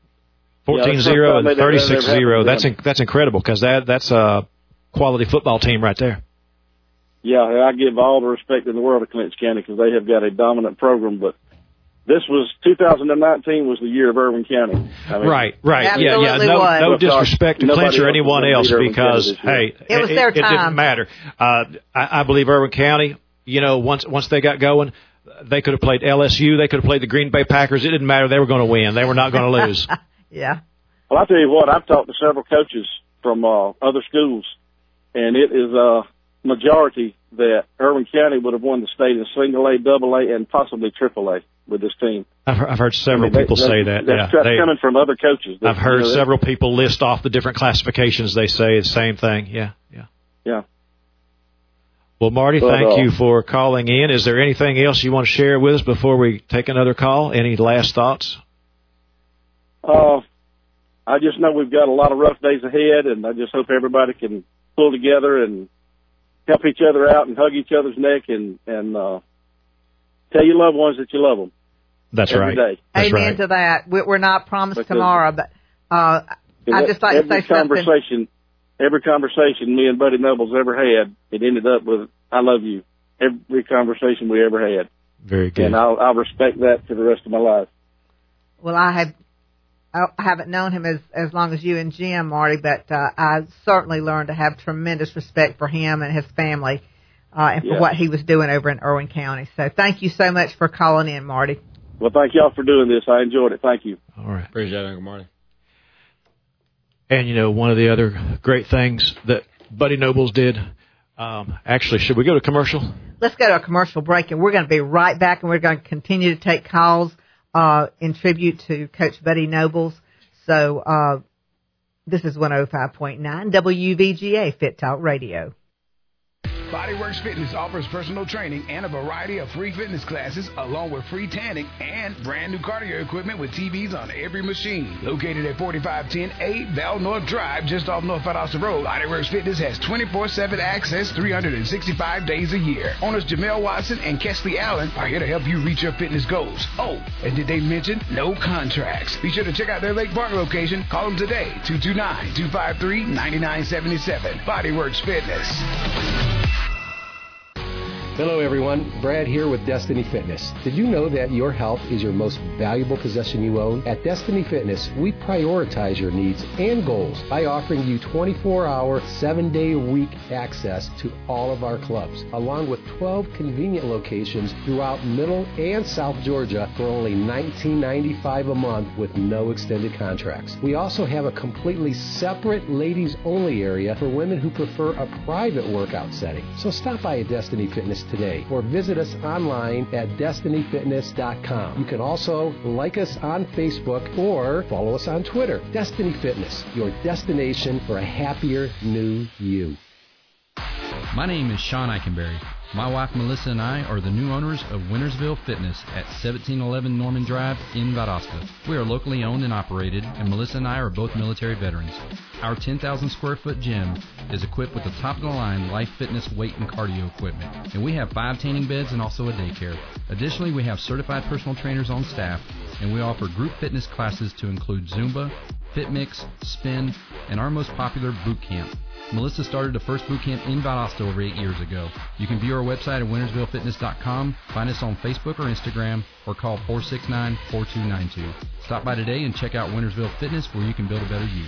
fourteen zero Yeah, and that's not something thirty-six that ever zero. happened to That's them. in, that's incredible, because that that's a quality football team right there. Yeah, I give all the respect in the world to Clinch County because they have got a dominant program, but this was, two thousand nineteen was the year of Irwin County. I mean, Right, right. Yeah, yeah. Absolutely No, was. no Well, disrespect to nobody Clinch or else anyone is gonna else, beat Irwin because, County this year. hey, It was their it, it time. didn't matter. Uh, I, I believe Irwin County, you know, once once they got going, they could have played L S U. They could have played the Green Bay Packers. It didn't matter. They were going to win. They were not going to lose. Yeah. Well, I'll tell you what, I've talked to several coaches from uh, other schools, and it is a majority that Irwin County would have won the state in single A, double A, and possibly triple A with this team. I've, heard- I've heard several I mean, they- people they- say that. That's, Yeah, that's they- coming from other coaches. That, I've heard you know, several people list off the different classifications. They say the same thing. Yeah, yeah. Yeah. Well, Marty, But, thank uh, you for calling in. Is there anything else you want to share with us before we take another call? Any last thoughts? Uh, I just know we've got a lot of rough days ahead, and I just hope everybody can pull together and help each other out and hug each other's neck and, and uh, tell your loved ones that you love them. That's every right. day. That's Amen right. to that. We- We're not promised Because- tomorrow, but uh, I'd just like to every say something. conversation, every conversation me and Buddy Nobles ever had, it ended up with "I love you." Every conversation we ever had, Very good. and I'll, I'll respect that for the rest of my life. Well, I have I haven't known him as as long as you and Jim, Marty, but uh, I certainly learned to have tremendous respect for him and his family, uh, and for Yeah. what he was doing over in Irwin County. So, thank you so much for calling in, Marty. Well, thank y'all for doing this. I enjoyed it. Thank you. All right. Appreciate it, Uncle Marty. And, you know, one of the other great things that Buddy Nobles did, um, actually, should we go to commercial? Let's go to a commercial break, and we're going to be right back, and we're going to continue to take calls uh, in tribute to Coach Buddy Nobles. So uh, this is one oh five point nine W V G A Fit Talk Radio. Bodyworks Fitness offers personal training and a variety of free fitness classes, along with free tanning and brand new cardio equipment with T Vs on every machine. Located at forty-five ten A Val North Drive, just off North Valdosta Road, Bodyworks Fitness has twenty-four seven access three hundred sixty-five days a year. Owners Jamel Watson and Kesley Allen are here to help you reach your fitness goals. Oh, and did they mention no contracts? Be sure to check out their Lake Park location. Call them today, two two nine, two five three, nine nine seven seven. Bodyworks Fitness. Hello everyone, Brad here with Destiny Fitness. Did you know that your health is your most valuable possession you own? At Destiny Fitness, we prioritize your needs and goals by offering you twenty-four hour, seven day a week access to all of our clubs, along with twelve convenient locations throughout Middle and South Georgia for only nineteen ninety-five dollars a month with no extended contracts. We also have a completely separate ladies only area for women who prefer a private workout setting. So stop by at Destiny Fitness today or visit us online at destiny fitness dot com. You can also like us on Facebook or follow us on Twitter. Destiny Fitness, your destination for a happier new you. My name is Sean Eikenberry. My wife Melissa and I are the new owners of Wintersville Fitness at seventeen eleven Norman Drive in Valdosta. We are locally owned and operated, and Melissa and I are both military veterans. Our ten thousand square foot gym is equipped with the top-of-the-line Life Fitness weight and cardio equipment, and we have five tanning beds and also a daycare. Additionally, we have certified personal trainers on staff, and we offer group fitness classes to include Zumba, FitMix, Spin, and our most popular boot camp. Melissa started the first boot camp in Valdosta over eight years ago. You can view our website at wintersville fitness dot com, find us on Facebook or Instagram, or call four six nine, four two nine two. Stop by today and check out Wintersville Fitness, where you can build a better you.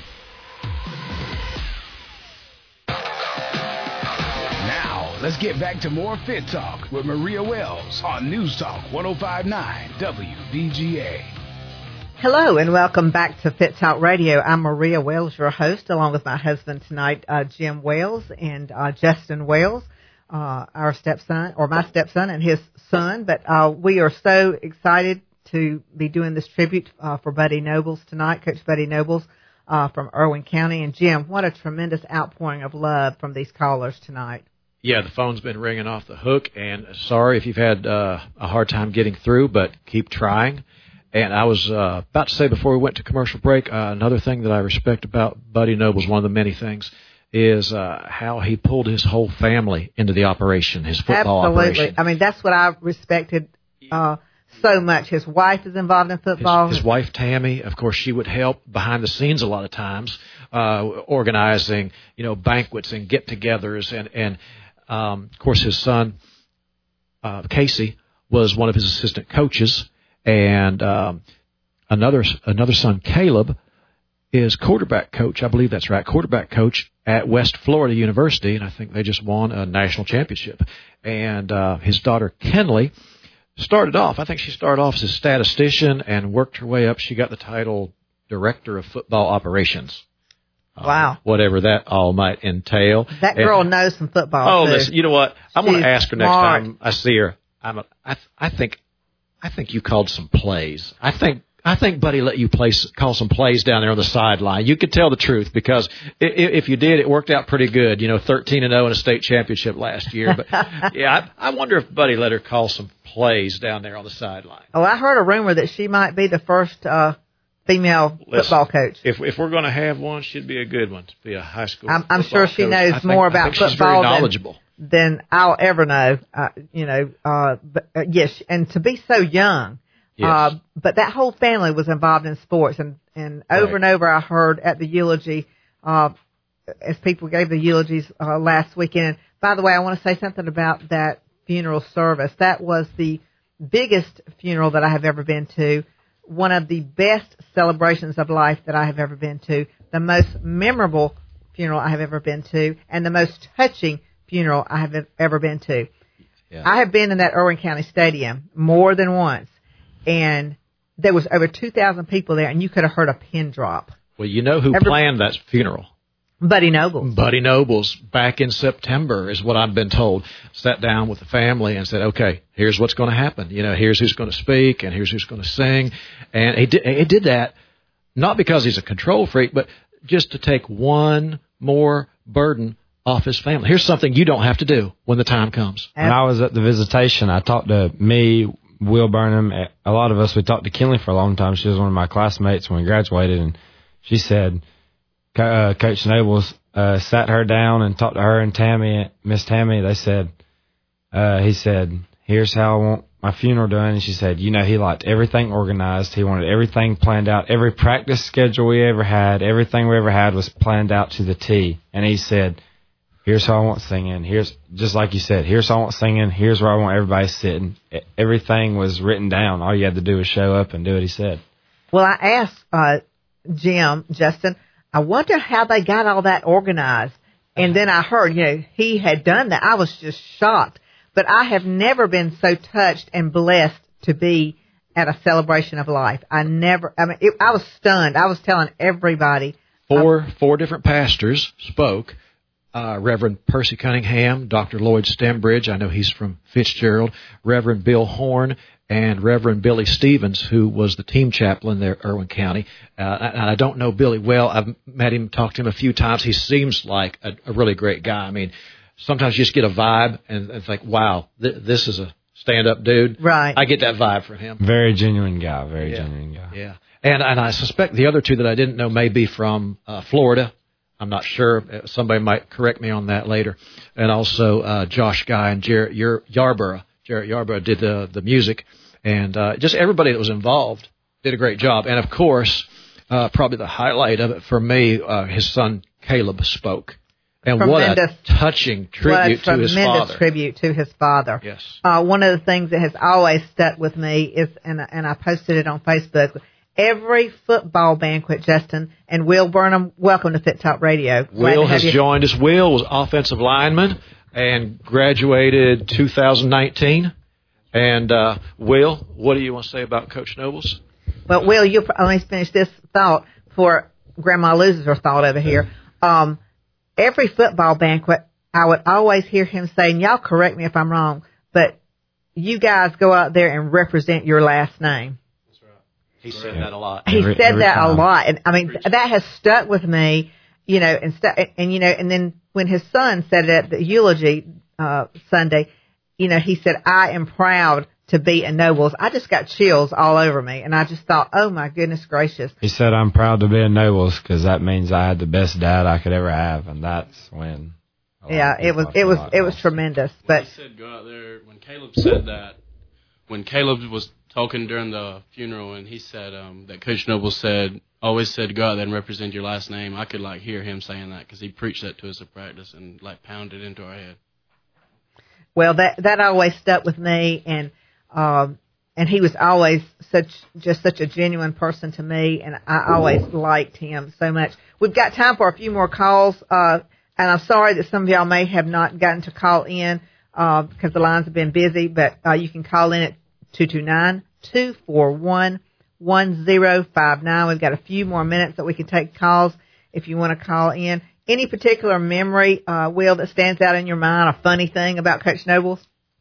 Now, let's get back to more Fit Talk with Maria Wells on News Talk one oh five point nine W V G A. Hello and welcome back to Fit Talk Radio. I'm Maria Wells, your host, along with my husband tonight, uh, Jim Wells, and uh, Justin Wells, uh, our stepson, or my stepson and his son. But uh, we are so excited to be doing this tribute uh, for Buddy Nobles tonight, Coach Buddy Nobles uh, from Irwin County. And Jim, what a tremendous outpouring of love from these callers tonight. Yeah, the phone's been ringing off the hook, and sorry if you've had uh, a hard time getting through, but keep trying. And I was uh, about to say before we went to commercial break, uh, another thing that I respect about Buddy Nobles, one of the many things, is uh, how he pulled his whole family into the operation, his football Absolutely. operation. I mean, that's what I respected uh, so much. His wife is involved in football. His, his wife, Tammy, of course, she would help behind the scenes a lot of times, uh, organizing, you know, banquets and get-togethers. And, and um, of course, his son, uh, Casey, was one of his assistant coaches. And um, another another son, Caleb, is quarterback coach. I believe that's right, quarterback coach at West Florida University, and I think they just won a national championship. And uh, his daughter, Kenley, started off, I think she started off as a statistician and worked her way up. She got the title Director of Football Operations. Wow. Uh, whatever that all might entail. That girl and, knows some football, Oh, too. listen, you know what? I'm going to ask her next smart. time I see her. I'm a, I, I think... I think you called some plays. I think I think Buddy let you play call some plays down there on the sideline. You could tell the truth because if you did, it worked out pretty good. You know, thirteen and oh in a state championship last year. But yeah, I, I wonder if Buddy let her call some plays down there on the sideline. Oh, I heard a rumor that she might be the first uh, female Listen, football coach. If if we're going to have one, she'd be a good one to be a high school. I'm, I'm sure she coach. knows think, more I about think football she's very knowledgeable. Than, than I'll ever know. Uh, you know, uh, but, uh, yes, and to be so young. Yes. Uh, but that whole family was involved in sports, and, and over right. and over I heard at the eulogy, uh, as people gave the eulogies uh, last weekend. By the way, I want to say something about that funeral service. That was the biggest funeral that I have ever been to, one of the best celebrations of life that I have ever been to, the most memorable funeral I have ever been to, and the most touching funeral I have ever been to. Yeah. I have been in that Irwin County Stadium more than once. And there was over two thousand people there, and you could have heard a pin drop. Well, you know who Every, planned that funeral? Buddy Nobles. Buddy Nobles, back in September, is what I've been told. Sat down with the family and said, okay, here's what's going to happen. You know, here's who's going to speak, and here's who's going to sing. And he did, he did that not because he's a control freak, but just to take one more burden off his family. Here's something you don't have to do when the time comes. When I was at the visitation, I talked to me, Will Burnham, a lot of us, we talked to Kinley for a long time. She was one of my classmates when we graduated, and she said, uh, Coach Nobles uh, sat her down and talked to her and Tammy, Miss Tammy. They said, uh, he said, here's how I want my funeral done. And she said, you know, he liked everything organized. He wanted everything planned out. Every practice schedule we ever had, everything we ever had was planned out to the T. And he said, here's how I want singing. Here's, just like you said, here's how I want singing. Here's where I want everybody sitting. Everything was written down. All you had to do was show up and do what he said. Well, I asked uh, Jim, Justin, I wonder how they got all that organized. And then I heard, you know, he had done that. I was just shocked. But I have never been so touched and blessed to be at a celebration of life. I never, I mean, it, I was stunned. I was telling everybody. Four, um, four different pastors spoke. Uh, Reverend Percy Cunningham, Doctor Lloyd Stembridge, I know he's from Fitzgerald, Reverend Bill Horn, and Reverend Billy Stevens, who was the team chaplain there, Irwin County. Uh, and I don't know Billy well. I've met him, talked to him a few times. He seems like a, a really great guy. I mean, sometimes you just get a vibe and, and think, wow, th- this is a stand-up dude. Right. I get that vibe from him. Very genuine guy, very yeah. genuine guy. Yeah. And, and I suspect the other two that I didn't know may be from uh, Florida. I'm not sure. Somebody might correct me on that later. And also uh, Josh Guy and Jarrett Yarborough. Jarrett Yarborough did the, the music. And uh, just everybody that was involved did a great job. And, of course, uh, probably the highlight of it for me, uh, his son Caleb spoke. And tremendous, what a touching tribute what a to his father. Tremendous tribute to his father. Yes. Uh, one of the things that has always stuck with me is, and, and I posted it on Facebook, every football banquet, Justin, and Will Burnham, welcome to Fit Talk Radio. Glad Will to have has you. joined us. Will was offensive lineman and graduated two thousand nineteen. And, uh, Will, what do you want to say about Coach Nobles? Well, Will, you let me finish this thought before Grandma loses her thought over here. Um, every football banquet, I would always hear him saying, y'all correct me if I'm wrong, but you guys go out there and represent your last name. That's right. He said that a lot. He every, said every that time. a lot. And I mean, that has stuck with me, you know, and, stu- and, you know, and then when his son said it at the eulogy, uh, Sunday, you know, he said, I am proud to be a Nobles. I just got chills all over me. And I just thought, oh my goodness gracious. He said, I'm proud to be a Nobles because that means I had the best dad I could ever have. And that's when. Yeah, it was, it was, it was tremendous. But he said, go out there. When Caleb said that, when Caleb was talking during the funeral and he said, um, that Coach Nobles said, always said, go out there and represent your last name. I could like hear him saying that because he preached that to us at practice and like pounded into our head. Well, that that always stuck with me, and um, and he was always such just such a genuine person to me, and I always liked him so much. We've got time for a few more calls, uh, and I'm sorry that some of y'all may have not gotten to call in uh, because the lines have been busy, but uh, you can call in at two two nine, two four one, one zero five nine. We've got a few more minutes that we can take calls if you want to call in. Any particular memory, uh, Will, that stands out in your mind, a funny thing about Coach Nobles?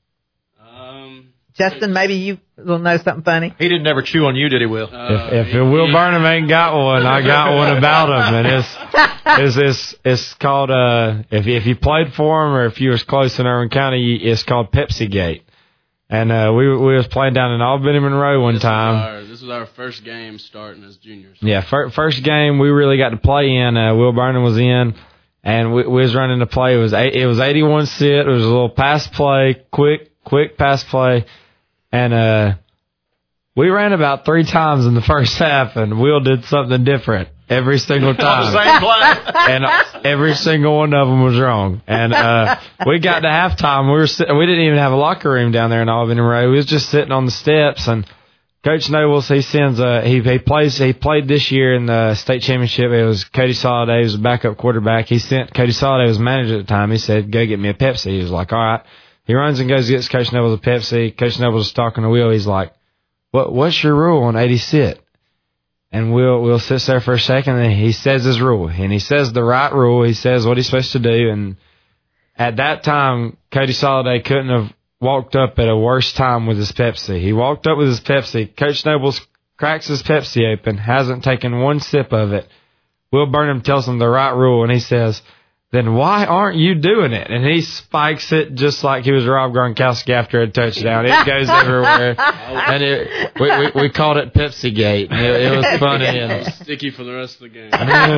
Um, Justin, maybe you will know something funny. He didn't never chew on you, did he, Will? Uh, if if Will Burnham ain't got one, I got one about him, and it's it's it's, it's called uh if if you played for him or if you was close in Irwin County, it's called Pepsi Gate. And uh, we we was playing down in Albany Monroe one this time. Was our, this was our first game starting as juniors. Yeah, fir- first game we really got to play in. Uh, Will Burnham was in, and we, we was running the play. It was eight, it was eighty-one sit. It was a little pass play, quick quick pass play, and uh, we ran about three times in the first half, and Will did something different every single time. On the same play. And every single one of them was wrong. And uh, we got to halftime. We were sit- we didn't even have a locker room down there in Albany Monroe. We was just sitting on the steps. And Coach Nobles, he sends a he he plays he played this year in the state championship. It was Cody Soliday, he was a backup quarterback. He sent Cody Soliday was manager at the time. He said, "Go get me a Pepsi." He was like, "All right." He runs and goes gets Coach Nobles a Pepsi. Coach Nobles is talking to Will. He's like, "What what's your rule on eighty sit?" And Will Will sits there for a second, and he says his rule, and he says the right rule. He says what he's supposed to do, and at that time, Cody Soliday couldn't have walked up at a worse time with his Pepsi. He walked up with his Pepsi. Coach Nobles cracks his Pepsi open, hasn't taken one sip of it. Will Burnham tells him the right rule, and he says, then why aren't you doing it? And he spikes it just like he was Rob Gronkowski after a touchdown. It goes everywhere. And it, we, we, we called it Pepsi Gate. It, it was funny. And sticky for the rest of the game.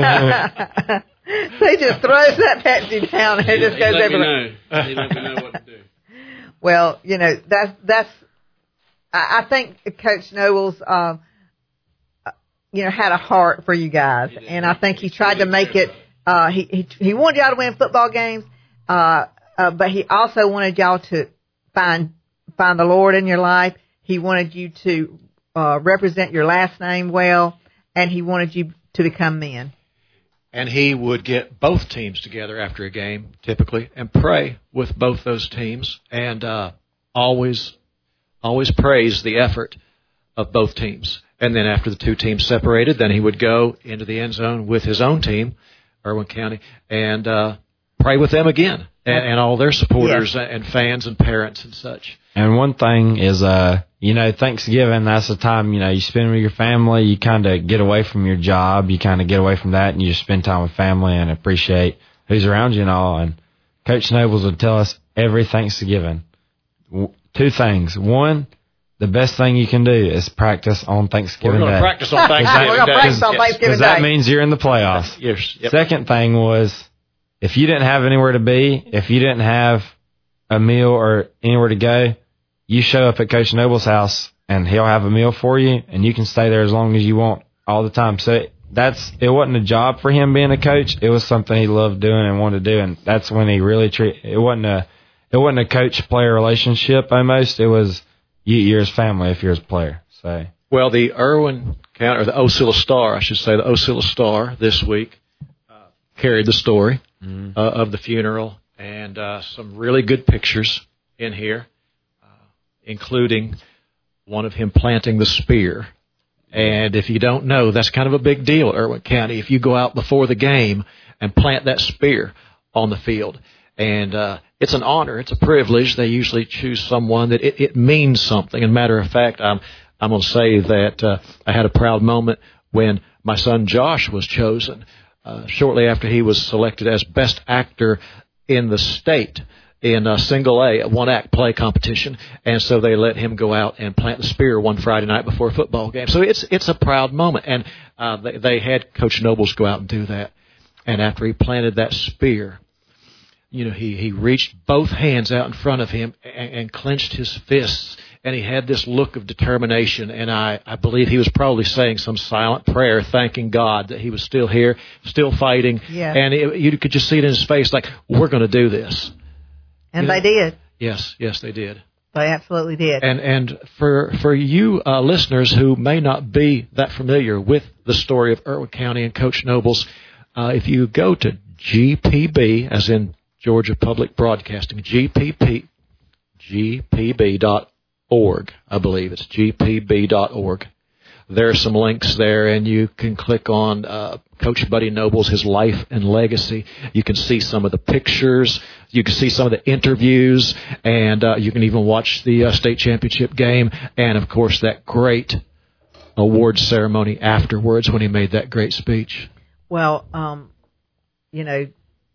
So he just throws that Pepsi down and it just goes let everywhere. Me know. He let me know what to do. Well, you know, that's, that's, I, I think Coach Nobles, um, you know, had a heart for you guys. And I think he tried to make it, uh, he, he, he wanted y'all to win football games, uh, uh, but he also wanted y'all to find, find the Lord in your life. He wanted you to, uh, represent your last name well, and he wanted you to become men. And he would get both teams together after a game, typically, and pray with both those teams, and uh, always, always praise the effort of both teams. And then after the two teams separated, then he would go into the end zone with his own team, Irwin County, and uh, pray with them again, and, and all their supporters yes. and fans and parents and such. And one thing is, uh, you know, Thanksgiving, that's the time, you know, you spend with your family, you kind of get away from your job, you kind of get away from that, and you just spend time with family and appreciate who's around you and all. And Coach Nobles would tell us every Thanksgiving, w- two things. One, the best thing you can do is practice on Thanksgiving Day. We're going to practice on Thanksgiving Day. We're going to practice on Thanksgiving Day. Because that means you're in the playoffs. Yes. Yep. Second thing was, if you didn't have anywhere to be, if you didn't have a meal or anywhere to go, you show up at Coach Noble's house and he'll have a meal for you, and you can stay there as long as you want all the time. So that's it wasn't a job for him being a coach. It was something he loved doing and wanted to do, and that's when he really treat. It wasn't a it wasn't a coach player relationship almost. It was you, you're his family if you're his player. So well, the Irwin County or the Osceola Star, I should say, the Osceola Star this week uh, carried the story mm-hmm. uh, of the funeral, and uh, some really good pictures in here, including one of him planting the spear. And if you don't know, that's kind of a big deal at Irwin County if you go out before the game and plant that spear on the field. And uh, it's an honor. It's a privilege. They usually choose someone that it, it means something. And matter of fact, I'm, I'm going to say that uh, I had a proud moment when my son Josh was chosen uh, shortly after he was selected as best actor in the state in a single A, a one-act play competition, and so they let him go out and plant the spear one Friday night before a football game. So it's it's a proud moment, and uh, they, they had Coach Nobles go out and do that. And after he planted that spear, you know, he, he reached both hands out in front of him and, and clenched his fists, and he had this look of determination, and I, I believe he was probably saying some silent prayer, thanking God that he was still here, still fighting, yeah. and it, you could just see it in his face, like, we're going to do this. And you know, they did. Yes, yes, they did. They absolutely did. And and for for you uh, listeners who may not be that familiar with the story of Irwin County and Coach Nobles, uh, if you go to G P B, as in Georgia Public Broadcasting, G P P, G P B dot org, I believe it's G P B dot org. There are some links there, and you can click on uh, Coach Buddy Nobles, his life and legacy. You can see some of the pictures. You can see some of the interviews, and uh, you can even watch the uh, state championship game, and, of course, that great award ceremony afterwards when he made that great speech. Well, um, you know,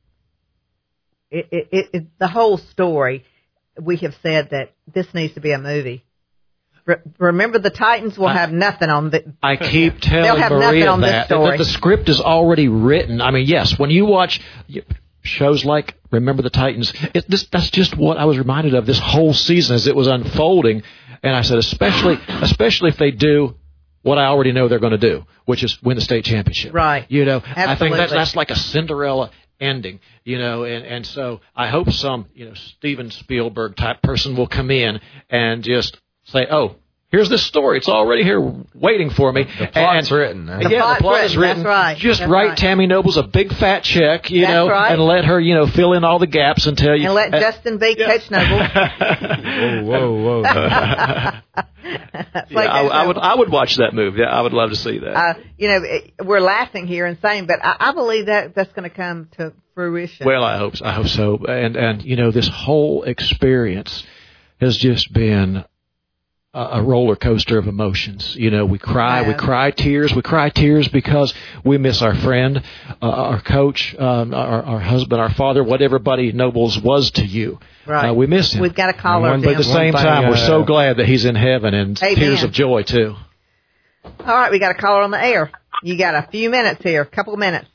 it, it, it, it, the whole story, we have said that this needs to be a movie. Remember, the Titans will I, have nothing on the. I keep telling They'll have Maria nothing on that, this story. that the script is already written. I mean, yes, when you watch shows like Remember the Titans, it, this, that's just what I was reminded of this whole season as it was unfolding. And I said, especially, especially if they do what I already know they're going to do, which is win the state championship. Right. You know, Absolutely. I think that's that's like a Cinderella ending, you know, and, and so I hope some, you know, Steven Spielberg type person will come in and just say, oh, here's this story. It's already here waiting for me. The plot's and, written. The yeah, plot the plot is written. That's right. Just That's write right. Tammy Nobles a big fat check, you That's know, right. and let her, you know, fill in all the gaps and tell you. And let uh, Justin be yeah. Coach Noble. whoa, whoa, whoa. yeah, I, I would I would watch that movie. I would love to see that. Uh, you know, it, we're laughing here and saying, but I, I believe that that's going to come to fruition. Well, I hope so. I hope so. And and you know, this whole experience has just been a roller coaster of emotions. You know, we cry, Yeah. we cry tears, we cry tears because we miss our friend, uh, our coach, um, our, our husband, our father, whatever Buddy Nobles was to you. Right. Uh, we miss him. We've got to call her. But at the same One time, thing, we're uh, so glad that he's in heaven and Amen. tears of joy, too. All right, we got a caller on the air. You got a few minutes here, a couple of minutes.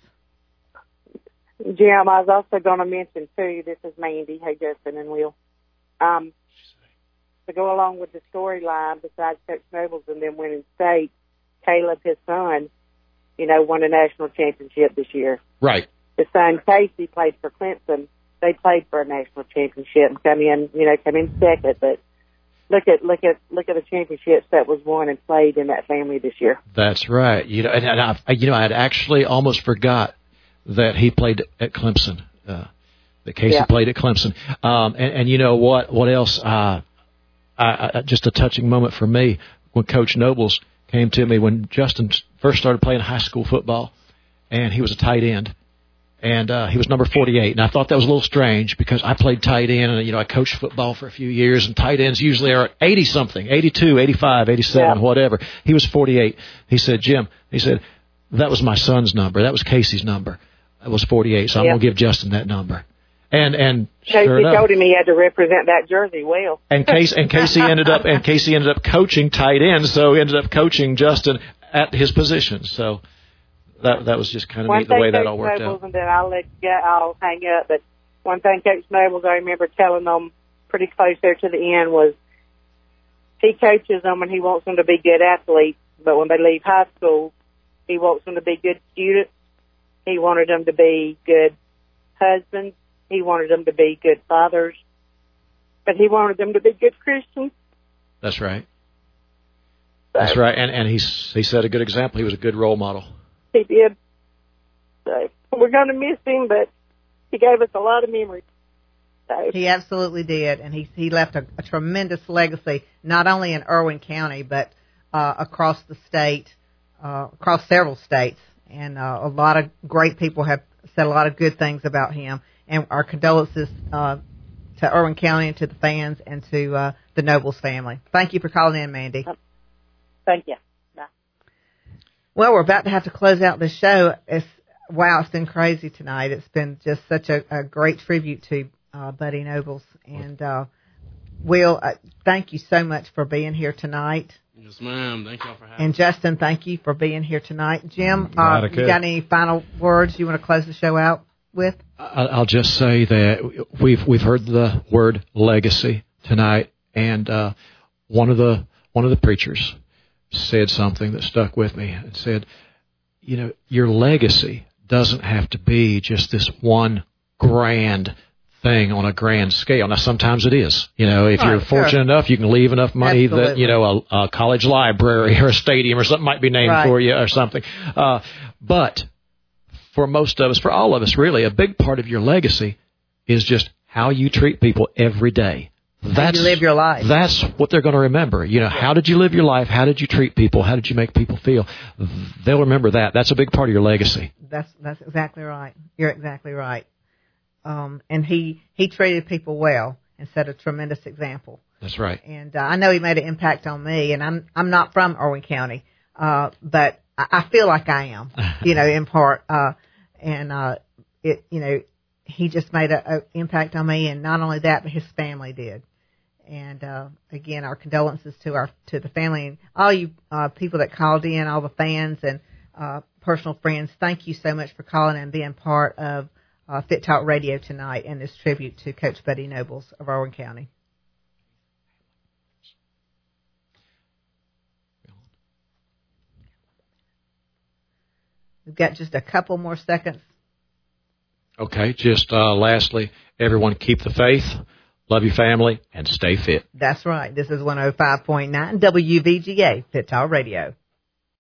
Jim, I was also going to mention, too, this is Mandy. Hey, Justin and Will. Um, to go along with the storyline, besides Coach Nobles and them winning state, Caleb, his son, you know, won a national championship this year. Right. His son, Casey, played for Clemson. They played for a national championship and come in, you know, come in second. But look at, look at, look at the championships that was won and played in that family this year. That's right. You know, and, and I, you know, I had actually almost forgot that he played at Clemson. Uh, that Casey Yeah. played at Clemson. Um, and, and you know what? What else? Uh, I, I, just a touching moment for me when Coach Nobles came to me when Justin first started playing high school football, and he was a tight end. And uh, he was number forty-eight, and I thought that was a little strange because I played tight end, and you know I coached football for a few years, and tight ends usually are eighty-something, eighty-two, eighty-five, eighty-seven, Yeah. whatever. He was forty-eight. He said, Jim, he said, that was my son's number. That was Casey's number. That was forty-eight, so I'm Yeah. going to give Justin that number. And and Casey sure enough, told him he had to represent that jersey well. and Casey and Casey ended up and Casey ended up coaching tight end, so he ended up coaching Justin at his position. So that that was just kind of One neat the thing way that Coach all worked Nobles, out. and then I'll let you go, I'll hang up. But one thing Coach Nobles, I remember telling them pretty close there to the end was he coaches them and he wants them to be good athletes, but when they leave high school, he wants them to be good students. He wanted them to be good husbands. He wanted them to be good fathers. But he wanted them to be good Christians. That's right. That's right. And and he's he set a good example. He was a good role model. He did. So we're going to miss him, but he gave us a lot of memories. So. He absolutely did, and he he left a, a tremendous legacy, not only in Irwin County, but uh, across the state, uh, across several states. And uh, a lot of great people have said a lot of good things about him. And our condolences uh, to Irwin County and to the fans and to uh, the Nobles family. Thank you for calling in, Mandy. Thank you. Bye. Well, we're about to have to close out this show. It's, wow, it's been crazy tonight. It's been just such a, a great tribute to uh, Buddy Nobles. And, uh, Will, uh, thank you so much for being here tonight. Yes, ma'am. Thank y'all for having And me. Justin, thank you for being here tonight. Jim, Glad uh, I you could. got any final words you want to close the show out with? I- I'll just say that we've we've heard the word legacy tonight, and uh, one of the one of the preachers said something that stuck with me and said, you know, your legacy doesn't have to be just this one grand thing on a grand scale. Now, sometimes it is. You know, if Right, you're sure. fortunate enough, you can leave enough money that, Absolutely. you know, a, a college library or a stadium or something might be named Right. for you or something. Uh, but for most of us, for all of us, really, a big part of your legacy is just how you treat people every day. That's, you live your life. That's what they're going to remember. You know, how did you live your life? How did you treat people? How did you make people feel? They'll remember that. That's a big part of your legacy. That's that's exactly right. You're exactly right. Um, and he, he treated people well and set a tremendous example. That's right. And uh, I know he made an impact on me. And I'm I'm not from Irwin County, uh, but I, I feel like I am. You know, in part. Uh, and uh, it you know he just made a, a impact on me, and not only that, but his family did. And uh, again, our condolences to our to the family and all you uh, people that called in, all the fans and uh, personal friends. Thank you so much for calling and being part of uh, Fit Talk Radio tonight and this tribute to Coach Buddy Nobles of Irwin County. We've got just a couple more seconds. Okay, just uh, lastly, everyone keep the faith, love your family, and stay fit. That's right. This is one oh five point nine W V G A Fit Talk Radio.